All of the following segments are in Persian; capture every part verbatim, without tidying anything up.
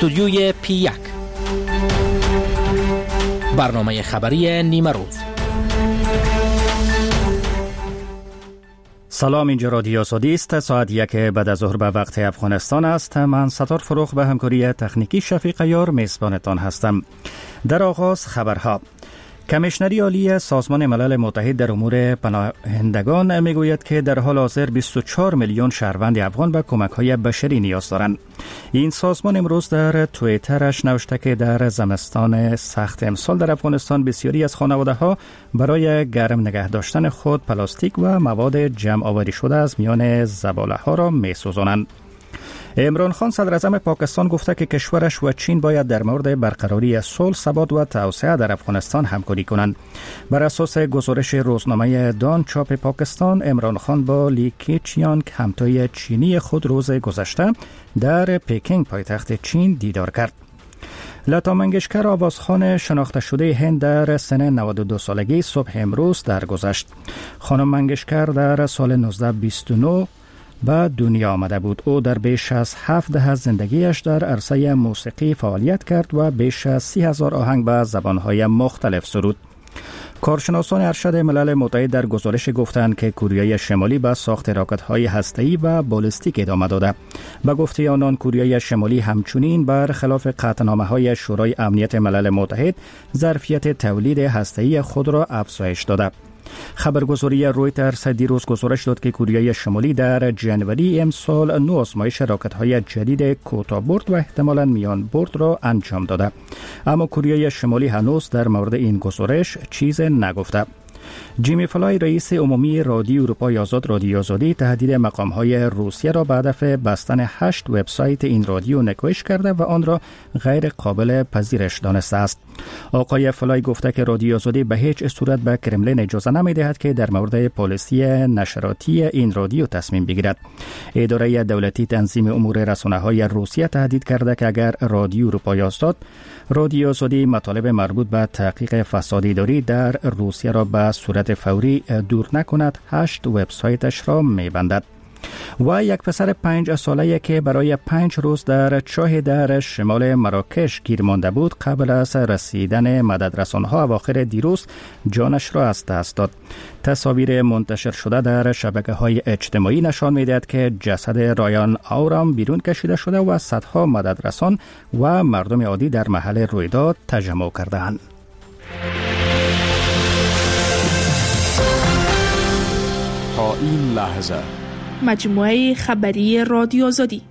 استودیوی پی یک، برنامه خبری نیمه روز. سلام، اینجا رادیو آزادی است. ساعت یک بعد از ظهر به وقت افغانستان است. من ستار فروغ به همکاری تکنیکی شفیق یار میزبانتان هستم. در آغاز خبرها. کمیشنری عالی سازمان ملل متحد در امور پناهندگان میگوید که در حال حاضر بیست و چهار میلیون شهروند افغان به کمک‌های بشری نیاز دارند. این سازمان امروز در توییترش نوشته که در زمستان سخت امسال در افغانستان بسیاری از خانواده‌ها برای گرم نگه داشتن خود پلاستیک و مواد جمع آوری شده از میان زباله‌ها را می‌سوزانند. عمران خان صدر اعظم پاکستان گفته که کشورش و چین باید در مورد برقراری صلح، ثبات و توسعه در افغانستان همکاری کنند. بر اساس گزارش روزنامه دان چاپ پاکستان، عمران خان با لی کیچیانگ همتای چینی خود روز گذشته در پکینگ پایتخت چین دیدار کرد. لتا منگشکر آوازخوان شناخته شده هند در سن نود و دو سالگی صبح امروز درگذشت. خانم منگشکر در سال نوزده بیست و نه به دنیا آمده بود. او در بیش از هفت دهه زندگیش در عرصه موسیقی فعالیت کرد و بیش از سی هزار آهنگ به زبانهای مختلف سرود. کارشناسان ارشد ملل متحد در گزارش گفتند که کره شمالی به ساخت راکت‌های هسته‌ای و بالستیک ادامه داده. به گفته آنان، کره شمالی همچنین برخلاف قطعنامه‌های شورای امنیت ملل متحد ظرفیت تولید هسته‌ای خود را افزایش داده. خبرگزاری رویترز دیروز گزارش داد که کره شمالی در جنوری امسال نو آزمایش راکت‌های جدید کوتاه‌برد و احتمالاً میان برد را انجام داده، اما کره شمالی هنوز در مورد این گزارش چیز نگفته. جیمی فلای رئیس عمومی رادیو اروپای آزاد رادیو آزادی تهدید مقام‌های روسیه را به هدف بستن هشت وبسایت این رادیو نکوهش کرده و آن را غیر قابل پذیرش دانسته است. آقای فلای گفته که رادیو آزادی به هیچ صورت به کرملین اجازه نمی‌دهد که در مورد پالیسی نشراتی این رادیو تصمیم بگیرد. اداره دولتی تنظیم امور رسانه‌های روسیه تهدید کرده که اگر رادیو اروپای آزاد رادیو آزادی مطالب مربوط به تحقیق فساد اداری در روسیه را به صورت فوری دور نکند، هشت وبسایتش را می‌بندد. و یک پسر پنج ساله که برای پنج روز در چاه در شمال مراکش گیر مانده بود، قبل از رسیدن مددرسان‌ها اواخر دیروز جانش را از دست داد. تصاویر منتشر شده در شبکه‌های اجتماعی نشان می‌دهد که جسد رایان آورام بیرون کشیده شده و صدها مددرسان و مردم عادی در محل رویداد تجمع کردند. تا این لحظه مجموعه خبری رادیو آزادی.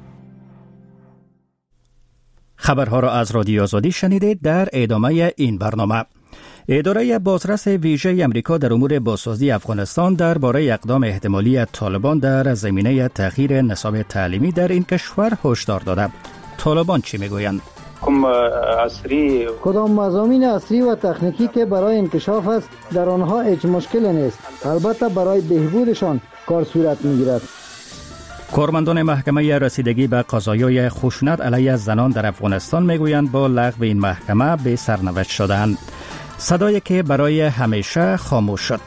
خبرها را از رادیو آزادی شنیدید. در ادامه این برنامه، اداره بازرس ویژه امریکا در امور بازسازی افغانستان درباره اقدام احتمالی طالبان در زمینه تغییر نصاب تعلیمی در این کشور هشدار داده. طالبان چی میگویند؟ کم عصری کدام مضامین عصری و تکنیکی که برای انکشاف است در آنها هیچ مشکل نیست، البته برای بهبودشان کار صورت میگیرد. کارمندان محکمه رسیدگی به قضایای خشونت علیه زنان در افغانستان میگویند با لغو این محکمه به سرنوشت شدند. صدایی که برای همیشه خاموش شد.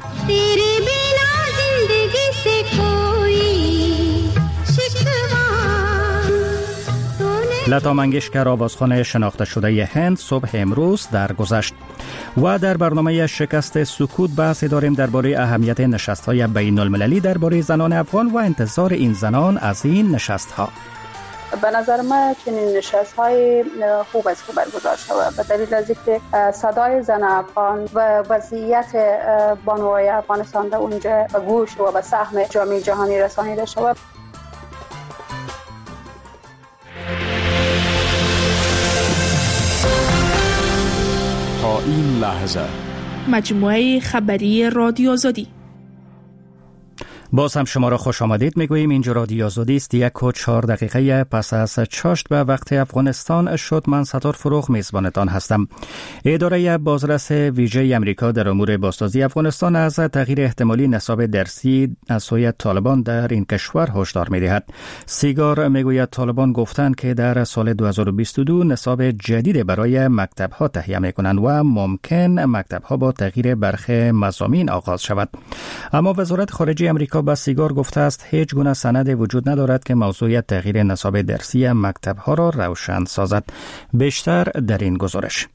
لتا منگشکر آوازخوان شناخته شده هند صبح امروز درگذشت. و در برنامه شکست سکوت بحث داریم درباره اهمیت نشست‌های بین المللی درباره زنان افغان و انتظار این زنان از این نشست‌ها. به نظر من چنین نشست‌های خوب است که برگزار شود، به دلیل از اینکه صدای زن افغان و وضعیت بانوای افغانستان در اونجا به گوش و به سهم جامعه جهانی رسانیده شود. تا این لحظه مجموعه خبری رادیو آزادی. باز هم شما را خوش آمدید میگوییم. اینجا رادیو آزادی است. یک و چهار دقیقه پس از چاشت به وقت افغانستان شد. من ستار فروغ میزبانتان هستم. اداره بازرس ویژه امریکا در امور بازسازی افغانستان از تغییر احتمالی نصاب درسی از سوی طالبان در این کشور هشدار میدهد. سیگار میگوید طالبان گفتند که در سال دو هزار و بیست و دو نصاب جدید برای مکتب ها تهیه میکنند و ممکن مکتب ها با تغییر برخی مضامین آغاز شود. اما وزارت خارجه امریکا آمریکا به سیگار گفته است هیچ گونه سند وجود ندارد که موضوع تغییر نصاب درسی مکتب‌ها را روشن سازد. بیشتر در این گزارش.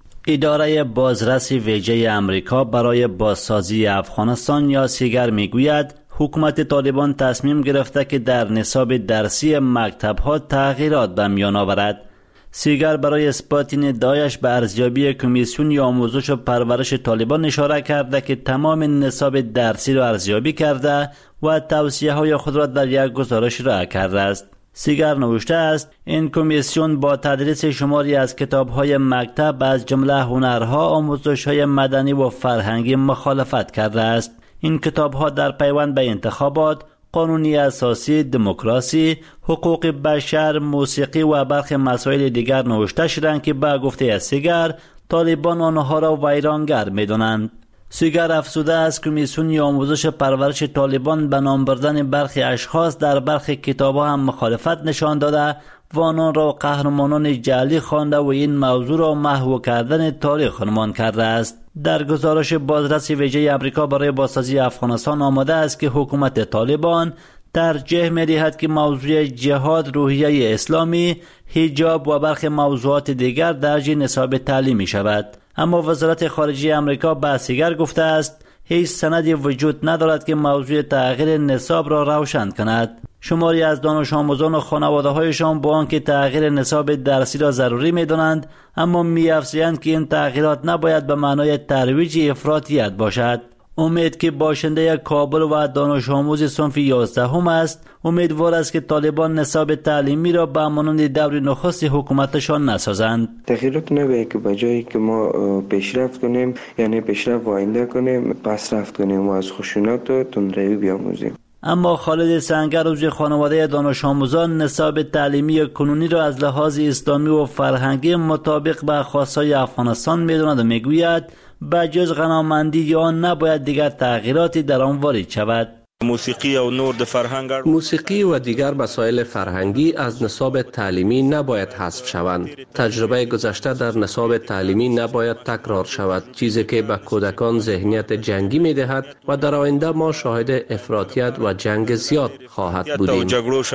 اداره بازرسی ویژه آمریکا برای بازسازی افغانستان یا سیگر میگوید حکومت طالبان تصمیم گرفته که در نصاب درسی مکتب‌ها تغییرات به میان آورد. سیگر برای اثبات این ادعایش به ارزیابی کمیسیون آموزش و پرورش طالبان اشاره کرده که تمام نصاب درسی را ارزیابی کرده و توصیه‌های خود را در یک گزارش رائع کرده است. سیگر نوشته است این کمیسیون با تدریس شماری از کتاب‌های مکتب از جمله هنرها، آموزش‌های مدنی و فرهنگی مخالفت کرده است. این کتاب‌ها در پیوند به انتخابات، قانونی اساسی، دموکراسی، حقوق بشر، موسیقی و برخی مسائل دیگر نوشته شدند که به گفته سیگر طالبان آنها را ویرانگر می‌دانند. سیگر افزوده از کمیسیون آموزش پرورش طالبان به نام بردن برخی اشخاص در برخی کتاب‌ها هم مخالفت نشان داده و آنان را قهرمانان جعلی خوانده و این موضوع را محو کردن تاریخ عنوان کرده است. در گزارش بازرسی ویژه آمریکا برای بازسازی افغانستان آمده است که حکومت طالبان ترجیح می‌دهد که موضوع جهاد، روحیه اسلامی، حجاب و برخی موضوعات دیگر درج نصاب تعلیمی شود. اما وزارت خارجه آمریکا به سیگر گفته است هیچ سندی وجود ندارد که موضوع تغییر نصاب را روشن کند. شماری از دانش آموزان و خانواده‌هایشان با آنکه تغییر نصاب درسی را ضروری می‌دانند، اما می‌افزایند که این تغییرات نباید به معنای ترویج افراطیت باشد. امید که باشنده کابل و دانش آموز صنف یازدهم است، امیدوار است که طالبان نصاب تعلیمی را به مانند دور نخست حکومتشان نسازند. تغییرات نباید که بجایی که ما پیشرفت کنیم، یعنی پیشرفت آینده کنیم، پس رفت کنیم و از خشونت و تندروی بیاموزیم. اما خالد سنگر عضو خانواده دانش آموزان نصاب تعلیمی کنونی را از لحاظ اسلامی و فرهنگی مطابق به خواستهای افغانستان می‌داند و میگوید بجز غنامندی آن نباید دیگر تغییراتی در آن وارد شود. موسیقی و نور د فرهنگ موسیقی و دیگر مسائل فرهنگی از نصاب تعلیمی نباید حذف شوند. تجربه گذشته در نصاب تعلیمی نباید تکرار شود، چیزی که به کودکان ذهنیت جنگی می‌دهد و در آینده ما شاهد افراطیت و جنگ زیاد خواهد بودیم.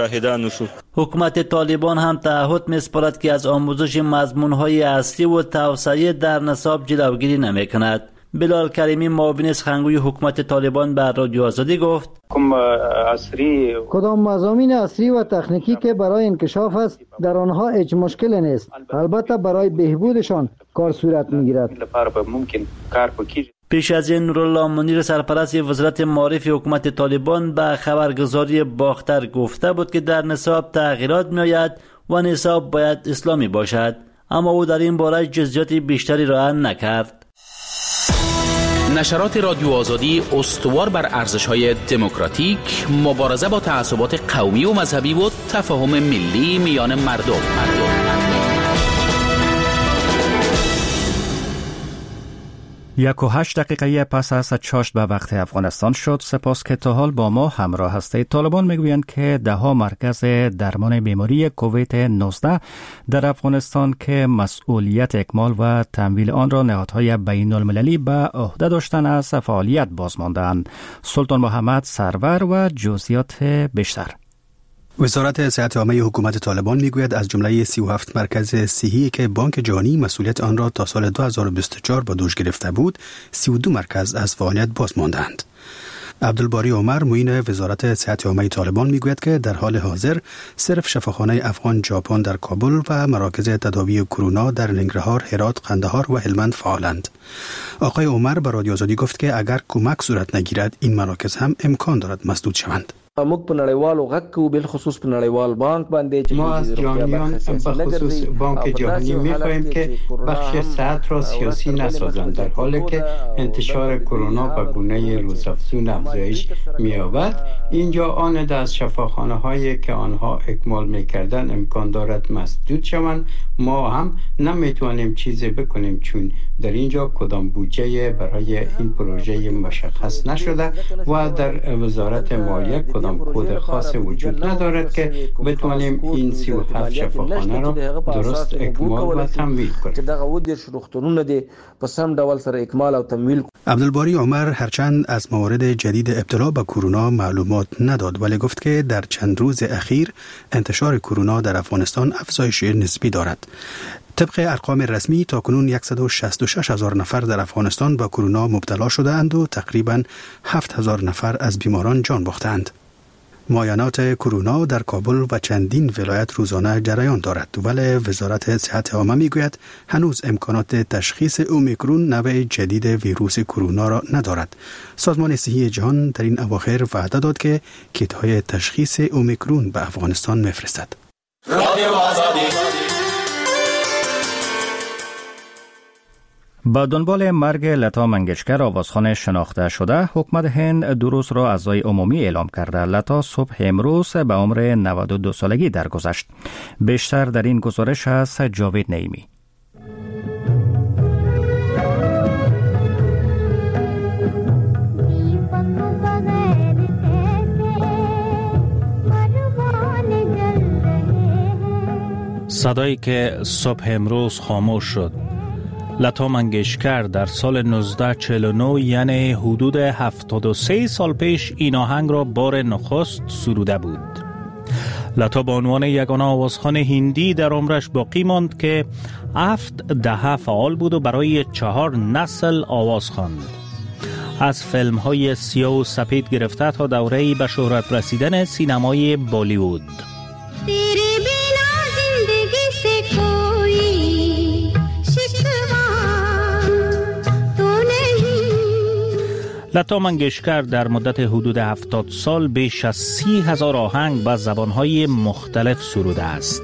حکومت طالبان هم تعهد می‌سپارد که از آموزش مضمون‌های اصلی و توسعه در نصاب جلوگیری نمی‌کند. بلال کریمی معاون سخنگوی حکومت طالبان به رادیو آزادی گفت کدام مضامین عصری و تکنیکی که برای انکشاف است در آنها هیچ مشکل نیست، البته برای بهبودشان کار صورت میگیرد. پیش از این نورالله منیر سرپرست وزارت معارف حکومت طالبان به خبرگزاری باختر گفته بود که در نصاب تغییرات میآید و نصاب باید اسلامی باشد، اما او در این باره جزئیات بیشتری را نکرد. نشرات رادیو آزادی استوار بر ارزش‌های دموکراتیک، مبارزه با تعصبات قومی و مذهبی و تفاهم ملی میان مردم. مردم. یک و هشت دقیقه پس از چاشت به وقت افغانستان شد. سپاس که تا حال با ما همراه هستید. طالبان میگویند که ده ها مرکز درمان بیماری کووید نوزده در افغانستان که مسئولیت اکمال و تمویل آن را نهادهای بین المللی به عهده داشتن از فعالیت باز ماندند. سلطان محمد سرور و جزئیات بیشتر. وزارت صحت عامه حکومت طالبان میگوید از جمله سی و هفت مرکز صحی که بانک جهانی مسئولیت آن را تا سال دو هزار و بیست و چهار با دوش گرفته بود، سی و دو مرکز از فعالیت باز ماندند. عبدالباری عمر معین وزارت صحت عامه طالبان میگوید که در حال حاضر صرف شفاخانه افغان ژاپن در کابل و مراکز تداوی کرونا در ننگرهار، هرات، قندهار و هلمند فعالند. آقای عمر به رادیو آزادی گفت که اگر کمک صورت نگیرد این مراکز هم امکان دارد مسدود شوند. موږ په نړیوالو غږ کوو، بالخصوص په نړیوال بانک باندې. ما از جهانیان به خصوص بانک جهانی می‌خواهیم که بخش صحت را سیاسی نسازند، در حالی که انتشار کرونا به گونه روزافزون افزایش می‌یابد. اینجا آن از شفاخانه‌هایی که آنها اکمال می‌کردند امکان دارد مسدود شوند. ما هم نمی‌توانیم چیزی بکنیم چون در اینجا کدام بودجه برای این پروژه مشخص نشده و در وزارت مالیه کدام کدام کد خاص وجود ندارد که بتوانیم این سی و هفت شفاخانه را درست اکمال و تمویل کنیم. عبدالباری عمر هرچند از موارد جدید ابتلا به کرونا معلومات نداد، ولی گفت که در چند روز اخیر انتشار کرونا در افغانستان افزایش نسبی دارد. طبق ارقام رسمی تاکنون صد و شصت و شش هزار نفر در افغانستان با کرونا مبتلا شده‌اند و تقریباً هفت هزار نفر از بیماران جان باختند. معاینات کرونا در کابل و چندین ولایت روزانه جریان دارد، ولی وزارت صحت عامه میگوید هنوز امکانات تشخیص اومیکرون نوع جدید ویروس کرونا را ندارد. سازمان صحی جهان در این اواخر وعده داد که کیت‌های تشخیص اومیکرون به افغانستان میفرستد. با دنبال مرگ لتا منگشکر آوازخوان شناخته شده، حکومت هند دو روز را عزای عمومی اعلام کرده. لتا صبح امروز به عمر نود و دو سالگی درگذشت. بیشتر در این گزارش از جاوید نعیمی. صدایی که صبح امروز خاموش شد. لتا منگشکر در سال نوزده چهل و نه یعنی حدود هفتاد و سه سال پیش این آهنگ را بار نخست سروده بود. لتا به عنوان یگانه آوازخوان هندی در عمرش باقی ماند که هفت دهه فعال بود و برای چهار نسل آواز خواند. از فیلم های سیاه و سپید گرفته تا دوره به شهرت رسیدن سینمای بالیوود. لتا منگشکر در مدت حدود هفتاد سال بیش از سی هزار آهنگ به زبانهای مختلف سروده است.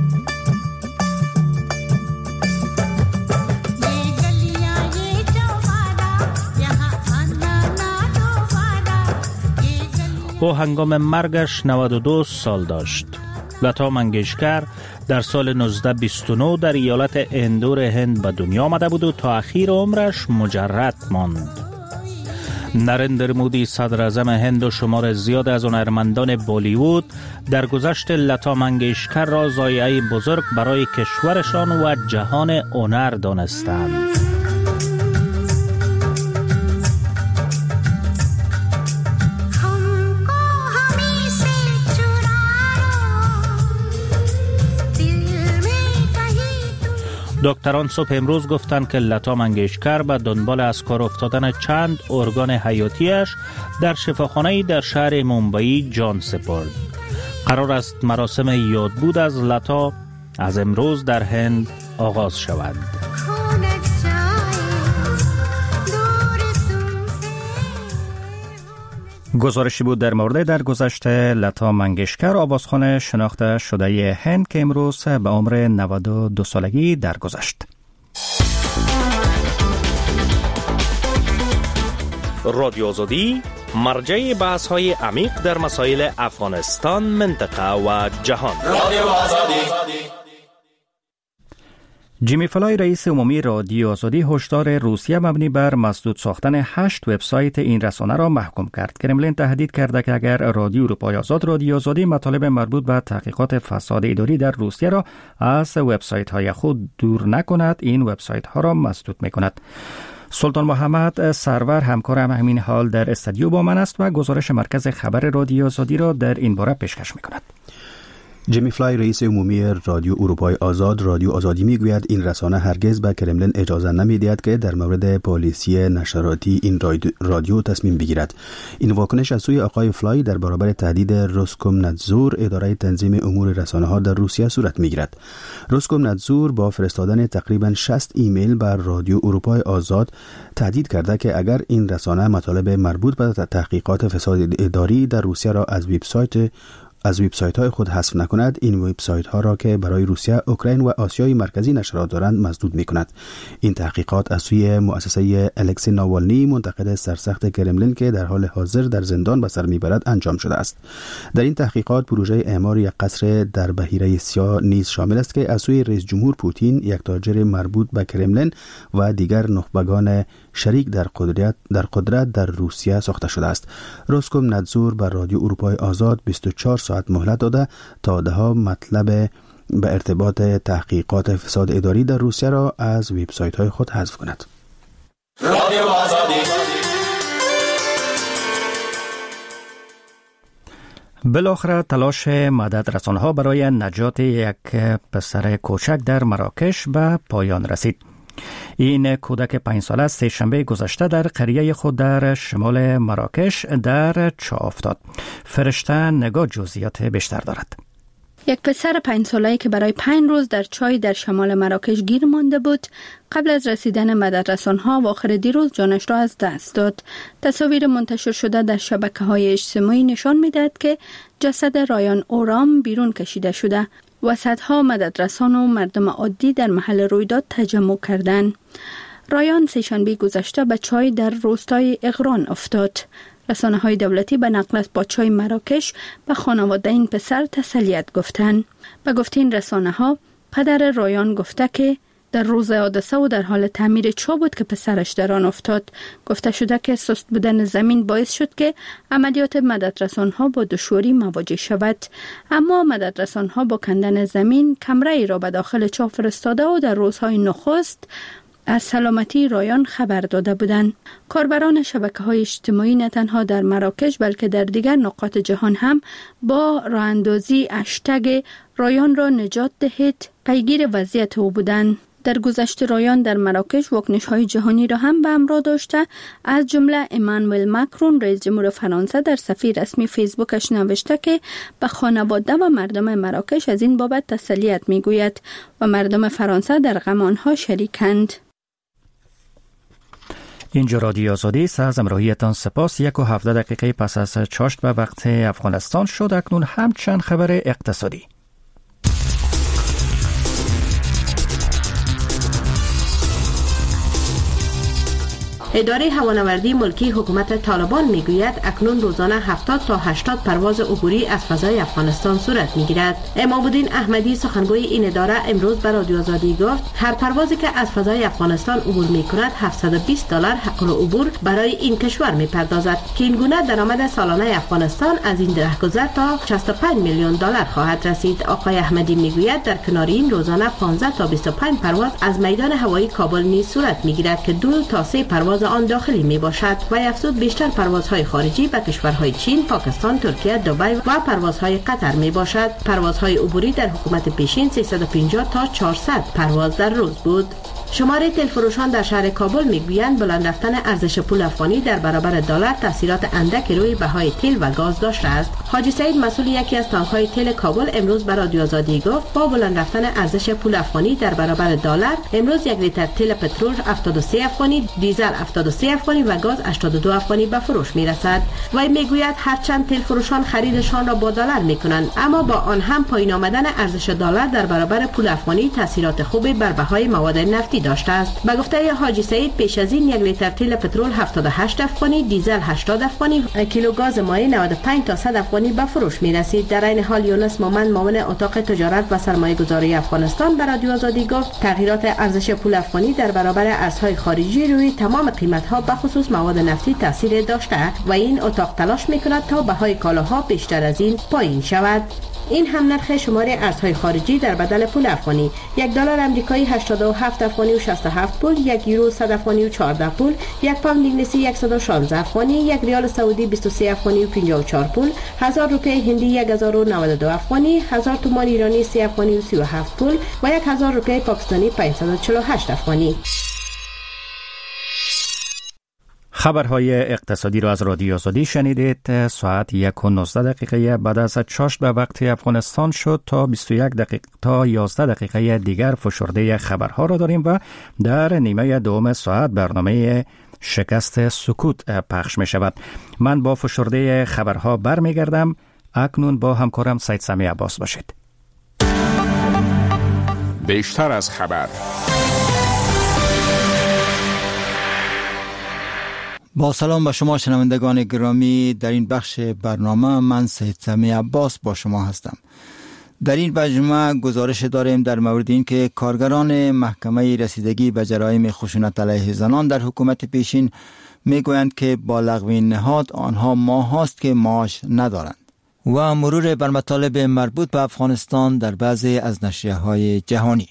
او هنگام مرگش نود و دو سال داشت. لتا منگشکر در سال نوزده بیست و نه در ایالت اندور هند به دنیا آمده بود و تا اخیر عمرش مجرد ماند. نریندر مودی صدر اعظم هند و شمار زیاد از هنرمندان بالیوود در گذشت لتا منگشکر را ضایعه بزرگ برای کشورشان و جهان هنر دانستند. دکتران صبح امروز گفتند که لتا منگشکر به دنبال از کار افتادن چند ارگان حیاتیش در شفاخانه‌ای در شهر مومبئی جان سپرد. قرار است مراسم یادبود از لتا از امروز در هند آغاز شود. گزارشی بود در مورد درگذشت لتا منگشکر آوازخوان شناخته شده هند که امروز به عمر نود و دو سالگی درگذشت. رادیو آزادی مرجع بحث‌های عمیق در مسائل افغانستان، منطقه و جهان. رادیو آزادی. جیمی فلای رئیس عمومی رادیو آزادی هشدار روسیه مبنی بر مسدود ساختن هشت وبسایت این رسانه را محکوم کرد. کرملین تهدید کرده که اگر رادیو اروپای آزاد رادیو آزادی مطالب مربوط به تحقیقات فساد اداری در روسیه را از وبسایت های خود دور نکند، این وبسایت ها را مسدود میکند. سلطان محمد سرور همکارم همین حال در استودیو با من است و گزارش مرکز خبر رادیو آزادی را در این باره پیشکش میکند. جیمی فلای رئیس عمومی رادیو اروپای آزاد رادیو آزادی میگوید این رسانه هرگز به کرملین اجازه نمیدهد که در مورد پالیسی نشراتی این رادیو تصمیم بگیرد. این واکنش از سوی آقای فلای در برابر تهدید روسکومنادزور اداره تنظیم امور رسانه ها در روسیه صورت میگیرد. روسکومنادزور با فرستادن تقریبا شصت ایمیل بر رادیو اروپای آزاد تهدید کرده که اگر این رسانه مطالب مربوط به تحقیقات فساد اداری در روسیه را از وبسایت از وبسایت های خود حذف نکند، این وبسایت ها را که برای روسیه، اوکراین و آسیای مرکزی نشرات دارند مسدود می کند. این تحقیقات از سوی مؤسسه الکسی ناوالنی منتقد سرسخت کرملین که در حال حاضر در زندان به سر میبرد انجام شده است. در این تحقیقات پروژه اعمار یک قصر در بحیره سیاه نیز شامل است که از سوی رئیس جمهور پوتین، یک تاجر مربوط به کرملین و دیگر نخبگان شریک در قدرت در قدرت در روسیه ساخته شده است. روسکوم نتزور بر رادیو اروپای آزاد بیست و چهار ساعت مهلت داده تا دهها مطلب به ارتباط تحقیقات فساد اداری در روسیه را از وبسایت های خود حذف کند. رادیو آزادی. بالاخره تلاش مدد رسانها برای نجات یک پسر کوچک در مراکش به پایان رسید. این کودک پنج ساله سه شنبه گذشته در قریه خود در شمال مراکش در چاه افتاد. فرشته نگاه جزئیات بیشتر دارد. یک پسر پنج ساله‌ای که برای پنج روز در چای در شمال مراکش گیر مانده بود، قبل از رسیدن مددرسان‌ها و آخر دیروز جانش را از دست داد. تصاویر منتشر شده در شبکه‌های اجتماعی نشان می‌دهد که جسد رایان اورام بیرون کشیده شده و صدها مددرسان و مردم عادی در محل رویداد تجمع کردند. رایان سه‌شنبه گذشته به چای در روستای اغران افتاد. رسانه‌های دولتی به نقل از باچای مراکش به خانواده این پسر تسلیت گفتند. به گفته این رسانه‌ها، پدر رایان گفته که در روز حادثه و در حال تعمیر چاه بود که پسرش در آن افتاد. گفته شده که سست بودن زمین باعث شد که عملیات مددرسان‌ها با دشواری مواجه شود. اما مددرسان‌ها با کندن زمین کمره‌ای را به داخل چاه فرستاده و در روزهای نخست از سلامتی رایان خبر داده بودند. کاربران شبکه‌های اجتماعی نه تنها در مراکش بلکه در دیگر نقاط جهان هم با راه‌اندازی هشتگ رایان را نجات دهید پیگیر وضعیت او بودند. در گذشته رایان در مراکش واکنش‌های جهانی را هم به همراه داشته. از جمله امانوئل ماکرون رئیس جمهور فرانسه در صفحه رسمی فیسبوکش نوشته که به خانواده و مردم مراکش از این بابت تسلیت می‌گوید و مردم فرانسه در غم آنها شریکند. اینجا رادیو آزادی است. از همراهیتان سپاس. یک و هفده دقیقه پس از چاشت به وقت افغانستان شد. اکنون هم چند خبر اقتصادی. اداره هوانوردی ملکی حکومت طالبان میگوید اکنون روزانه هفتاد تا هشتاد پرواز عبوری از فضای افغانستان صورت میگیرد. امام‌الدین احمدی سخنگوی این اداره امروز به رادیو آزادی گفت هر پروازی که از فضای افغانستان عبور میکند هفتصد و بیست دلار حق العبور برای این کشور میپردازد که این گونه درآمد سالانه افغانستان از این رهگذر تا شصت و پنج میلیون دلار خواهد رسید. آقای احمدی میگوید در کنار این روزانه پانزده تا بیست و پنج پرواز از میدان هوایی کابل نیز صورت میگیرد که دو تا سه پرواز آن داخلی می باشد و افزود بیشتر پروازهای خارجی به کشورهای چین، پاکستان، ترکیه، دبی و پروازهای قطر می باشد. پروازهای عبوری در حکومت پیشین سیصد و پنجاه تا چهارصد پرواز در روز بود. شماره تلفروشان در شهر کابل میگویند بلند رفتن ارزش پول افغانی در برابر دلار تاثیرات اندک روی بهای تیل و گاز داشته است. حاجی سعید مسئول یکی از تانک‌های تیل کابل امروز برای رادیو آزادی گفت با بلند رفتن ارزش پول افغانی در برابر دلار امروز یک لیتر تیل پترول هفتاد و سه افغانی، دیزل هفتاد و سه افغانی و گاز هشتاد و دو افغانی به فروش میرسد. وی میگوید هرچند تلفروشان خریدشان را با دلار میکنند اما با آن هم پایین آمدن ارزش دلار در برابر پول افغانی تاثیرات خوبی بر بهای مواد نفتی داشته است. به گفته حاجی سعید پیش از این یک لیتر تیل پترول هفتاد و هشت افغانی، دیزل هشتاد افغانی، کیلو گاز مایع نود و پنج تا صد افغانی به فروش می رسید. در این حال یونس مومند معاون اتاق تجارت و سرمایه گذاری افغانستان به رادیو آزادی گفت تغییرات ارزش پول افغانی در برابر ارزهای خارجی روی تمام قیمت ها به خصوص مواد نفتی تاثیر داشته و این اتاق تلاش می کند تا بهای کالاها بیشتر از این پایین شود. این هم نرخ شماره ارزهای خارجی در بدل پول افغانی: یک دلار آمریکایی هشتاد و هفت افغانی و شصت و هفت پول، یک یورو صد افغانی و چهارده پول، یک پوند انگلیسی صد و شانزده افغانی، یک ریال سعودی بیست و سه افغانی و پنجاه و چهار پول، هزار روپیه هندی یک هزار و نود و دو افغانی، هزار تومان ایرانی سه افغانی و سی و هفت پول و یک هزار روپیه پاکستانی پانصد و چهل و هشت افغانی. خبرهای اقتصادی را از رادیو آزادی شنیدید. ساعت یک و نوزده دقیقه بعد از چاشت به وقت افغانستان شد. تا بیست و یک دقیقه تا یازده دقیقه دیگر فشرده خبرها را داریم و در نیمه دوم ساعت برنامه شکست سکوت پخش می شود. من با فشرده خبرها برمیگردم. اکنون با همکارم سید سمی عباس باشید. بیشتر از خبر. با سلام به شما شنوندگان گرامی، در این بخش برنامه من سید سمی عباس با شما هستم. در این مجموعه گزارش داریم در مورد این که کارگران محکمه رسیدگی به جرایم خشونت علیه زنان در حکومت پیشین میگویند که با لغو این نهاد آنها ماه هاست که معاش ندارند. و مرور بر مطالب مربوط به افغانستان در بعضی از نشریه‌های جهانی.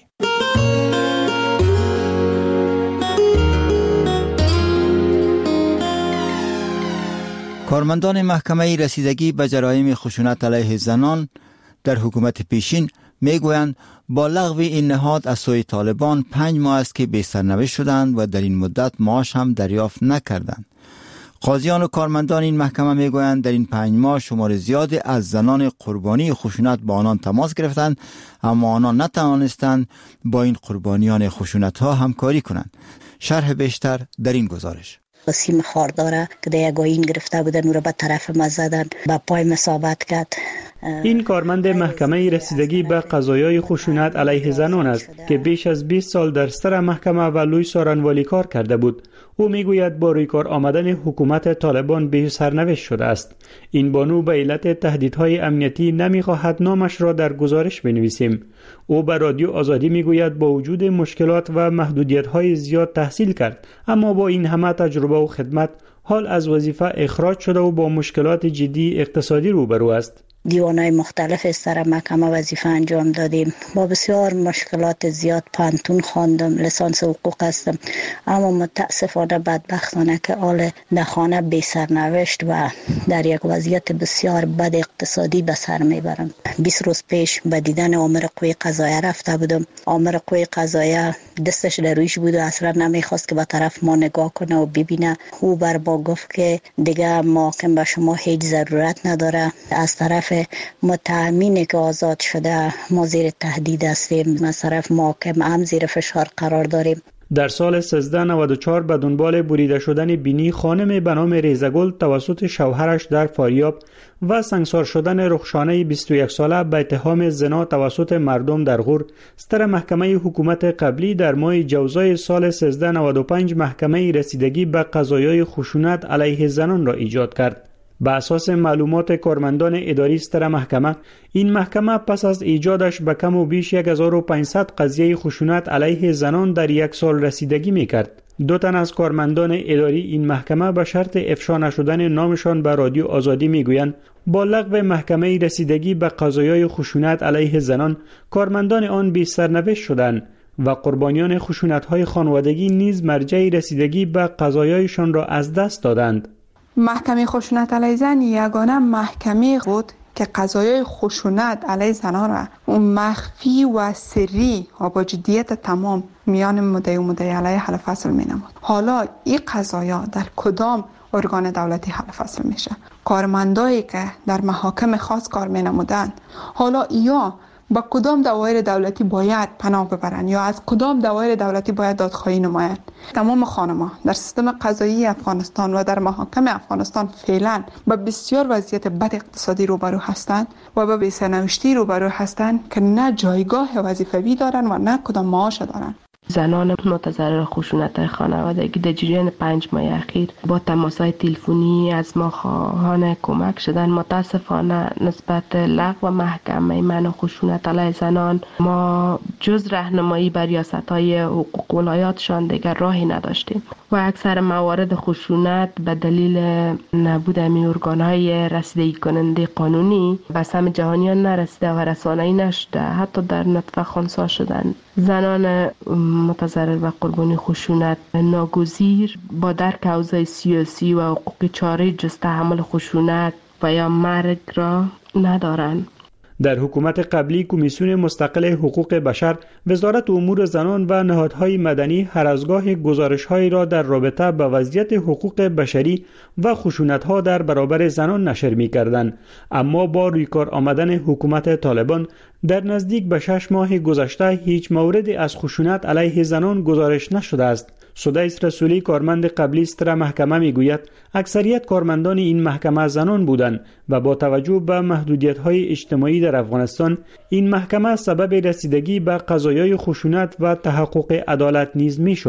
کارمندان محکمه رسیدگی به جرایم خشونت علیه زنان در حکومت پیشین میگویند با لغو این نهاد از سوی طالبان پنج ماه است که بی سرنوشت شدند و در این مدت معاش هم دریافت نکردند. قاضیان و کارمندان این محکمه میگویند در این پنج ماه شمار زیادی از زنان قربانی خشونت با آنان تماس گرفتند، اما آنان نتوانستند با این قربانیان خشونت ها همکاری کنند. شرح بیشتر در این گزارش. وسیم خارداره که در یک آیین گرفته بودن او را به طرف ما زدن، به پای ما ثابت کرد. این کارمند محکمه رسیدگی به قضایای خشونت علیه زنان است که بیش از بیست سال در سر محکمه و لوی سارنوالی کار کرده بود. او میگوید با روی کار آمدن حکومت طالبان به سرنوشت شده است. این بانو به علت تهدیدهای امنیتی نمیخواهد نامش را در گزارش بنویسیم. او به رادیو آزادی میگوید با وجود مشکلات و محدودیت‌های زیاد تحصیل کرد، اما با این همه تجربه و خدمت حال از وظیفه اخراج شده و با مشکلات جدی اقتصادی روبرو است. دیوانهای مختلف از سر محکمه وظیفه انجام دادیم. با بسیار مشکلات زیاد پانتون خواندم، لیسانس حقوق هستم، اما متاسفانه بدبختانه که حال نخانه بی سرنوشت و در یک وضعیت بسیار بد اقتصادی به سر میبرم. بیست روز پیش به دیدن آمر قوی قضاییه رفته بودم. آمر قوی قضاییه دستش در رویش بود و اصلا نمیخواست که به طرف ما نگاه کنه و ببینه. او بر با گفت که دیگه محاکم به شما هیچ ضرورت نداره، از طرف متهمینی که آزاد شده ما زیر تهدید هستیم، از طرف محاکم هم زیر فشار قرار داریم. در سال سیزده نود و چهار به دنبال بریده شدن بینی خانم به نام ریزگل توسط شوهرش در فاریاب و سنگسار شدن رخشانه بیست و یک ساله به اتهام زنا توسط مردم در غور، سر محکمه حکومت قبلی در ماه جوزای سال سیزده نود و پنج محکمه رسیدگی به قضایای خشونت علیه زنان را ایجاد کرد. به اساس معلومات کارمندان اداری ستر محکمه، این محکمه پس از ایجادش به کم و بیش هزار و پانصد قضیه خشونت علیه زنان در یک سال رسیدگی میکرد. دو تن از کارمندان اداری این محکمه به شرط افشا نشدن نامشان به رادیو آزادی میگویند با لغو محکمه رسیدگی به قضایای خشونت علیه زنان کارمندان آن بی سرنوشت شدند و قربانیان خشونت‌های خانوادگی نیز مرجع رسیدگی به قضایایشان را از دست دادند. محکمه خشونت علیه زن یگانه محکمه بود که قضایای خشونت علیه زنان را مخفی و سری و با جدیت تمام میان مدعی و مدعی علیه حل فصل می نمود. حالا این قضایا در کدام ارگان دولتی حل فصل میشه؟ کارمندایی که در محاکم خاص کار می نمودن حالا یا با کدام دوایر دولتی باید پناه ببرن یا از کدام دوایر دولتی باید دادخواهی نمایند؟ تمام خانم‌ها در سیستم قضایی افغانستان و در محاکم افغانستان فعلا با بسیار وضعیت بد اقتصادی روبرو هستند و با بی‌سرنوشتی روبرو هستند که نه جایگاه وظیفوی دارن و نه کدام معاش دارن. زنان متضرر خشونت خانوادگی در جریان پنج ماه اخیر با تماس‌های تلفنی از ما خواهان کمک شدن. متاسفانه نسبت لغو محکمه منع خشونت علیه زنان ما جز راهنمایی بر ریاست‌های حقوق ولایاتشان دیگر راهی نداشتیم و اکثر موارد خشونت به دلیل نبود همین ارگان‌های رسیدگی کننده قانونی به سهم جهانیان نرسیده و رسانه‌ای نشده، حتی در نطفه خنثی شدند. زنان متضرر و قربانی خشونت ناگزیر با درک اوضاع سیاسی و حقوقی چاره جز تحمل خشونت و یا مرگ را ندارند. در حکومت قبلی کمیسیون مستقل حقوق بشر، وزارت امور زنان و نهادهای مدنی هر از گاه گزارش‌هایی را در رابطه با وضعیت حقوق بشری و خشونت‌ها در برابر زنان نشر می‌کردند، اما با روی کار آمدن حکومت طالبان در نزدیک به شش ماه گذشته هیچ موردی از خشونت علیه زنان گزارش نشده است. سدیس رسولی کارمند قبلی ستر محکمه میگوید اکثریت کارمندان این محکمه زنان بودند و با توجه به محدودیت‌های اجتماعی در افغانستان این محکمه سبب رسیدگی به قضایای خشونت و تحقق عدالت نیز میشد.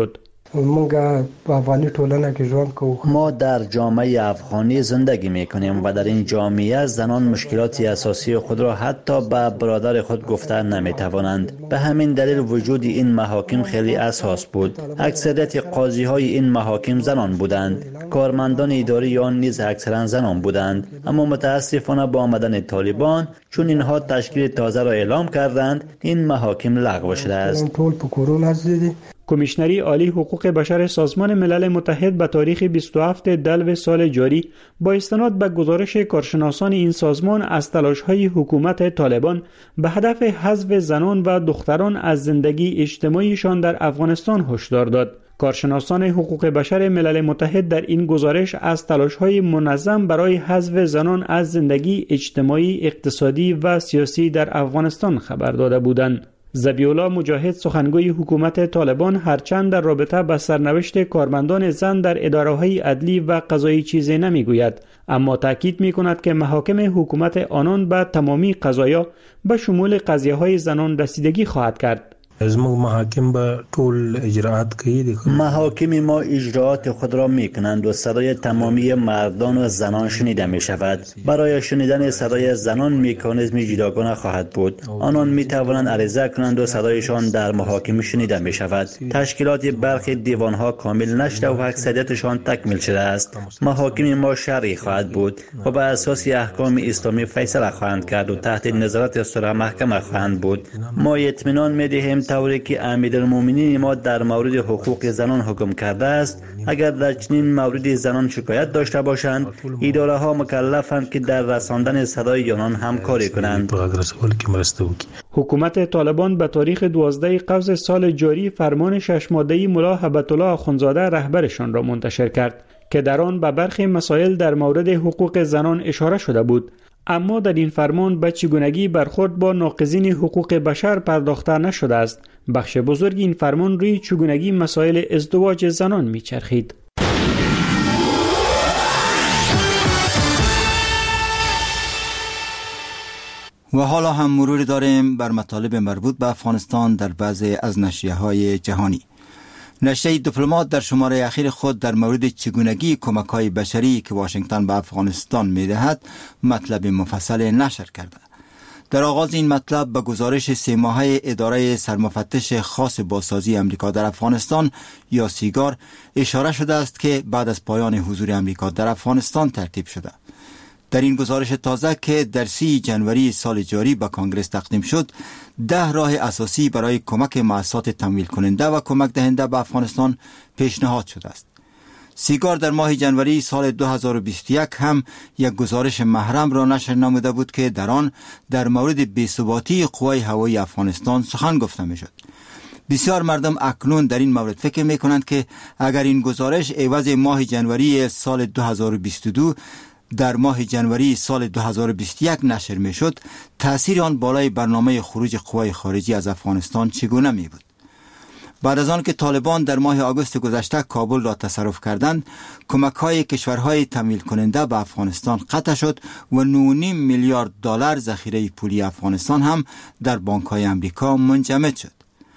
ما در جامعه افغانی زندگی میکنیم و در این جامعه زنان مشکلات اساسی خود را حتی به برادر خود گفته نمیتوانند. به همین دلیل وجود این محاکم خیلی اساس بود. اکثریت قاضی های این محاکم زنان بودند. کارمندان اداری آن نیز اکثرا زنان بودند. اما متاسفانه با آمدن طالبان، چون اینها تشکیل تازه را اعلام کردند، این محاکم لغو شده است. کمیشنری عالی حقوق بشر سازمان ملل متحد به تاریخ بیست و هفتم دلو سال جاری با استناد به گزارش کارشناسان این سازمان از تلاش‌های حکومت طالبان به هدف حذف زنان و دختران از زندگی اجتماعیشان در افغانستان هشدار داد. کارشناسان حقوق بشر ملل متحد در این گزارش از تلاش‌های منظم برای حذف زنان از زندگی اجتماعی، اقتصادی و سیاسی در افغانستان خبر داده بودند. ذبیح‌الله مجاهد سخنگوی حکومت طالبان هرچند در رابطه با سرنوشت کارمندان زن در اداره‌های عدلی و قضایی چیزی نمیگوید، اما تاکید می‌کند که محاکم حکومت آنان به تمامی قضایا به شمول قضیه‌های زنان رسیدگی خواهد کرد. محاکم به طول اجراعات کوي. محاکم ما اجراعات خود را میکنند و صدای تمامی مردان و زنان شنیده می شود. برای شنیدن صدای زنان مکانیزم جداگانه خواهد بود. آنان می توانند عریضه کنند و صدایشان در محاکم شنیده می شود. تشکیلات برخی دیوان ها کامل نشده و اکثریتشان تکمیل شده است. محاکم ما شرعی خواهد بود و بر اساس احکام اسلامی فیصله خواهند کرد و تحت نظارت صلح محکمه خواهند بود. ما اطمینان می دهیم طوری که امیرالمومنین ما در مورد حقوق زنان حکم کرده است، اگر در چنین مورد زنان شکایت داشته باشند، اداره ها مکلفند که در رساندن صدای آنان همکاری کنند. حکومت طالبان به تاریخ دوازده قوس سال جاری فرمان شش ماده‌ای ملا هبت الله اخوندزاده رهبرشان را منتشر کرد که در آن به برخی مسائل در مورد حقوق زنان اشاره شده بود. اما در این فرمان به چگونگی برخورد با ناقضین حقوق بشر پرداخته نشده است. بخش بزرگ این فرمان روی چگونگی مسائل ازدواج زنان میچرخید. و حالا هم مرور داریم بر مطالب مربوط به افغانستان در بعضی از نشریه‌های جهانی. نشریه دیپلمات در شماره اخیر خود در مورد چگونگی کمک‌های بشری که واشنگتن به افغانستان می‌دهد مطلب مفصل نشر کرده. در آغاز این مطلب به گزارش سه ماهه اداره سرمفتش خاص بازسازی امریکا در افغانستان یا سیگار اشاره شده است که بعد از پایان حضور امریکا در افغانستان ترتیب شده. در این گزارش تازه که در سی جنوری سال جاری به کانگرس تقدیم شد، ده راه اساسی برای کمک مؤسسات تمویل کننده و کمک دهنده به افغانستان پیشنهاد شده است. سیگار در ماه جنوری سال دو هزار و بیست و یک هم یک گزارش محرم را نشر نموده بود که در آن در مورد بی‌ثباتی قوای هوایی افغانستان سخن گفته می شد. بسیار مردم اکنون در این مورد فکر می کنند که اگر این گزارش عوض ماه جنوری سال دو هزار و بیست و دو در ماه جنوری سال دو هزار و بیست و یک نشر می شد، تأثیر آن بالای برنامه خروج قوای خارجی از افغانستان چگونه می بود؟ بعد از آن که طالبان در ماه آگوست گذشته کابل را تصرف کردند، کمک‌های کشورهای تمویل کننده به افغانستان قطع شد و نه و نیم میلیارد دلار ذخیره پولی افغانستان هم در بانک‌های امریکا منجمد شد.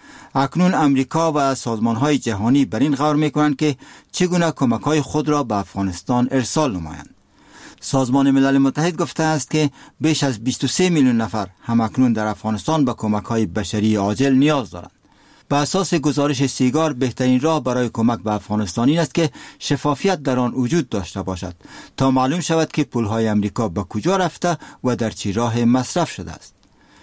اکنون امریکا و سازمان‌های جهانی بر این غور می‌کنند که چگونه کمک‌های خود را به افغانستان ارسال نمایند. سازمان ملل متحد گفته است که بیش از بیست و سه میلیون نفر همکنون در افغانستان به کمک‌های بشری عاجل نیاز دارند. به اساس گزارش سیگار بهترین راه برای کمک به افغانستان این است که شفافیت در آن وجود داشته باشد تا معلوم شود که پولهای امریکا به کجا رفته و در چه راه مصرف شده است.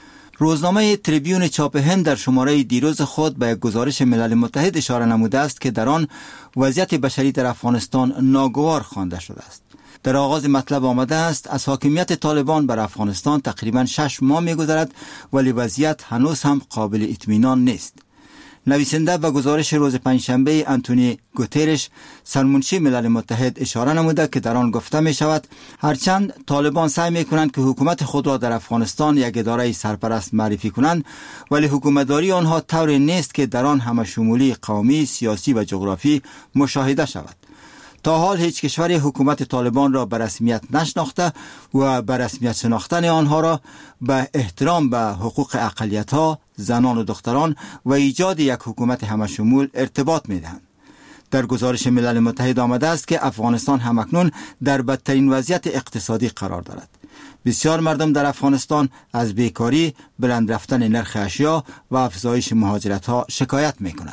روزنامه تریبیون چاپ هند در شماره دیروز خود به گزارش ملل متحد اشاره نموده است که در آن وضعیت بشری در افغانستان ناگوار خوانده شده است. در آغاز مطلب آمده است از حاکمیت طالبان بر افغانستان تقریباً شش ماه می‌گذرد ولی وضعیت هنوز هم قابل اطمینان نیست. نویسنده به گزارش روز پنجشنبه آنتونی گوترش سرمنشی ملل متحد اشاره نموده که در آن گفته می شود هرچند طالبان سعی می کنند که حکومت خود را در افغانستان یک اداره سرپرست معرفی کنند، ولی حکومتداری آنها طوری نیست که در آن همه شمولی قومی، سیاسی و جغرافی مشاهده شود. تا حال هیچ کشوری حکومت طالبان را به رسمیت نشناخته و به رسمیت شناختن آنها را به احترام به حقوق اقلیت‌ها، زنان و دختران و ایجاد یک حکومت همشمول ارتباط می‌دهند. در گزارش ملل متحد آمده است که افغانستان همکنون در بدترین وضعیت اقتصادی قرار دارد. بسیار مردم در افغانستان از بیکاری، بلند رفتن نرخ اشیا و افزایش مهاجرت ها شکایت می کنند.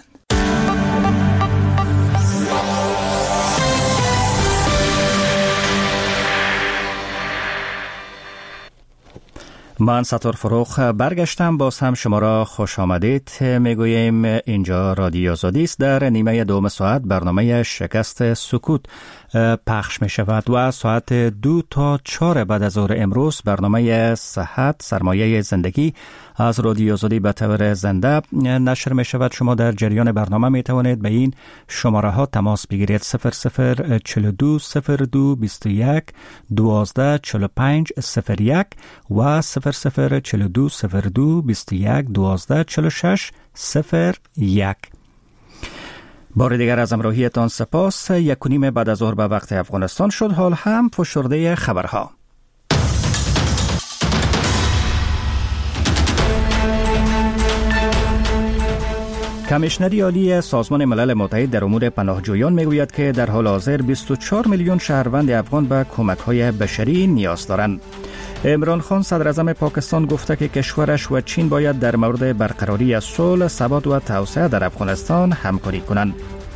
من سطور فروخ برگشتم. باز هم شما را خوش آمدید میگوییم. اینجا رادیو آزادی است. در نیمه دوم ساعت برنامه شکست سکوت پخش می شود و ساعت دو تا چهار بعد از ظهر امروز برنامه صحت سرمایه زندگی از رادیو آزادی به طور زنده نشر می شود. شما در جریان برنامه می توانید به این شماره ها تماس بگیرید: صفر صفر چهل و دو صفر دو بیست و یک دوازده چهل و پنج صفر یک و صفر صفر چهل و دو صفر دو بیست و یک دوازده چهل و شش صفر یک. بار دیگر از همراهیتان سپاس. یک و نیم بعد از ظهر به وقت افغانستان شد. حال هم فشرده خبرها. کمیشنری عالی سازمان ملل متحد در امور پناهجویان میگوید که در حال حاضر بیست و چهار میلیون شهروند افغان به کمک‌های بشری نیاز دارند. عمران خان صدر اعظم پاکستان گفته که کشورش و چین باید در مورد برقراری صلح، ثبات و توسعه در افغانستان همکاری کنند.